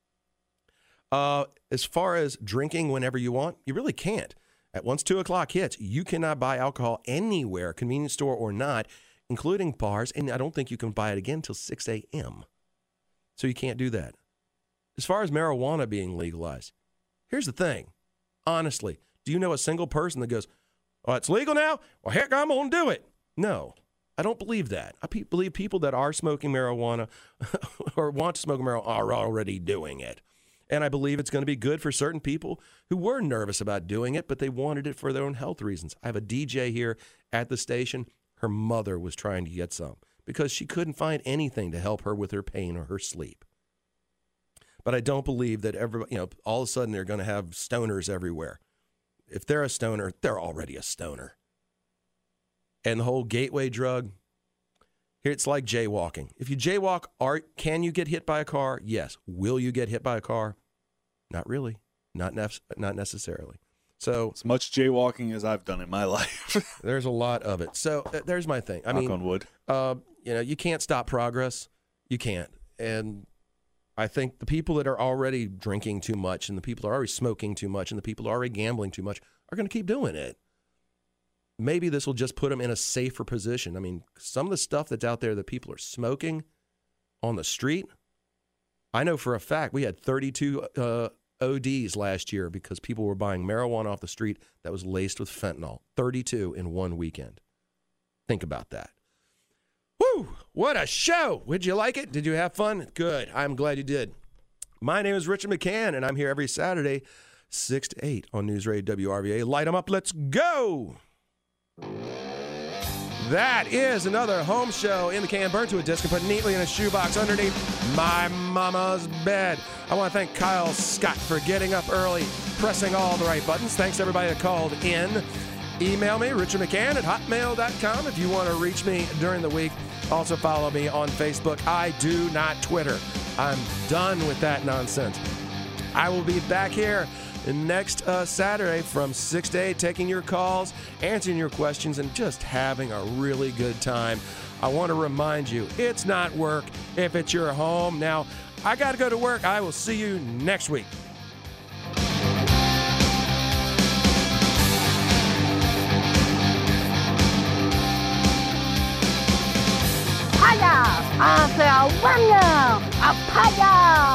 [SPEAKER 12] As far as drinking whenever you want, you really can't. Once 2 o'clock hits, you cannot buy alcohol anywhere, convenience store or not, including bars, and I don't think you can buy it again until 6 a.m. So you can't do that. As far as marijuana being legalized, here's the thing. Honestly, do you know a single person that goes, oh, it's legal now? Well, heck, I'm going to do it. No, I don't believe that. I believe people that are smoking marijuana or want to smoke marijuana are already doing it. And I believe it's going to be good for certain people who were nervous about doing it, but they wanted it for their own health reasons. I have a DJ here at the station. Her mother was trying to get some because she couldn't find anything to help her with her pain or her sleep. But I don't believe that all of a sudden they're going to have stoners everywhere. If they're a stoner, they're already a stoner. And the whole gateway drug, here it's like jaywalking. If you jaywalk, can you get hit by a car? Yes. Will you get hit by a car? Not really. Not necessarily. So
[SPEAKER 8] as much jaywalking as I've done in my life.
[SPEAKER 12] There's a lot of it. So there's my thing.
[SPEAKER 8] Knock on wood.
[SPEAKER 12] You can't stop progress. You can't. And I think the people that are already drinking too much and the people that are already smoking too much and the people that are already gambling too much are going to keep doing it. maybe this will just put them in a safer position. I mean, some of the stuff that's out there that people are smoking on the street, I know for a fact we had 32 ODs last year because people were buying marijuana off the street that was laced with fentanyl. 32 in one weekend. Think about that. Woo! What a show! Did you like it? Did you have fun? Good. I'm glad you did. My name is Richard McCann, and I'm here every Saturday, 6 to 8 on News Radio WRVA. Light 'em up. Let's go! That is another home show in the can, burned to a disc and put neatly in a shoebox underneath my mama's bed. I want to thank Kyle Scott for getting up early, pressing all the right buttons. Thanks to everybody that called in. Email me, richardmccann@hotmail.com if you want to reach me during the week. Also follow me on Facebook. I do not Twitter. I'm done with that nonsense. I will be back here next Saturday from 6 to 8, taking your calls, answering your questions, and just having a really good time. I want to remind you, it's not work if it's your home. Now, I got to go to work. I will see you next week.
[SPEAKER 13] Hiya! I feel wonder! A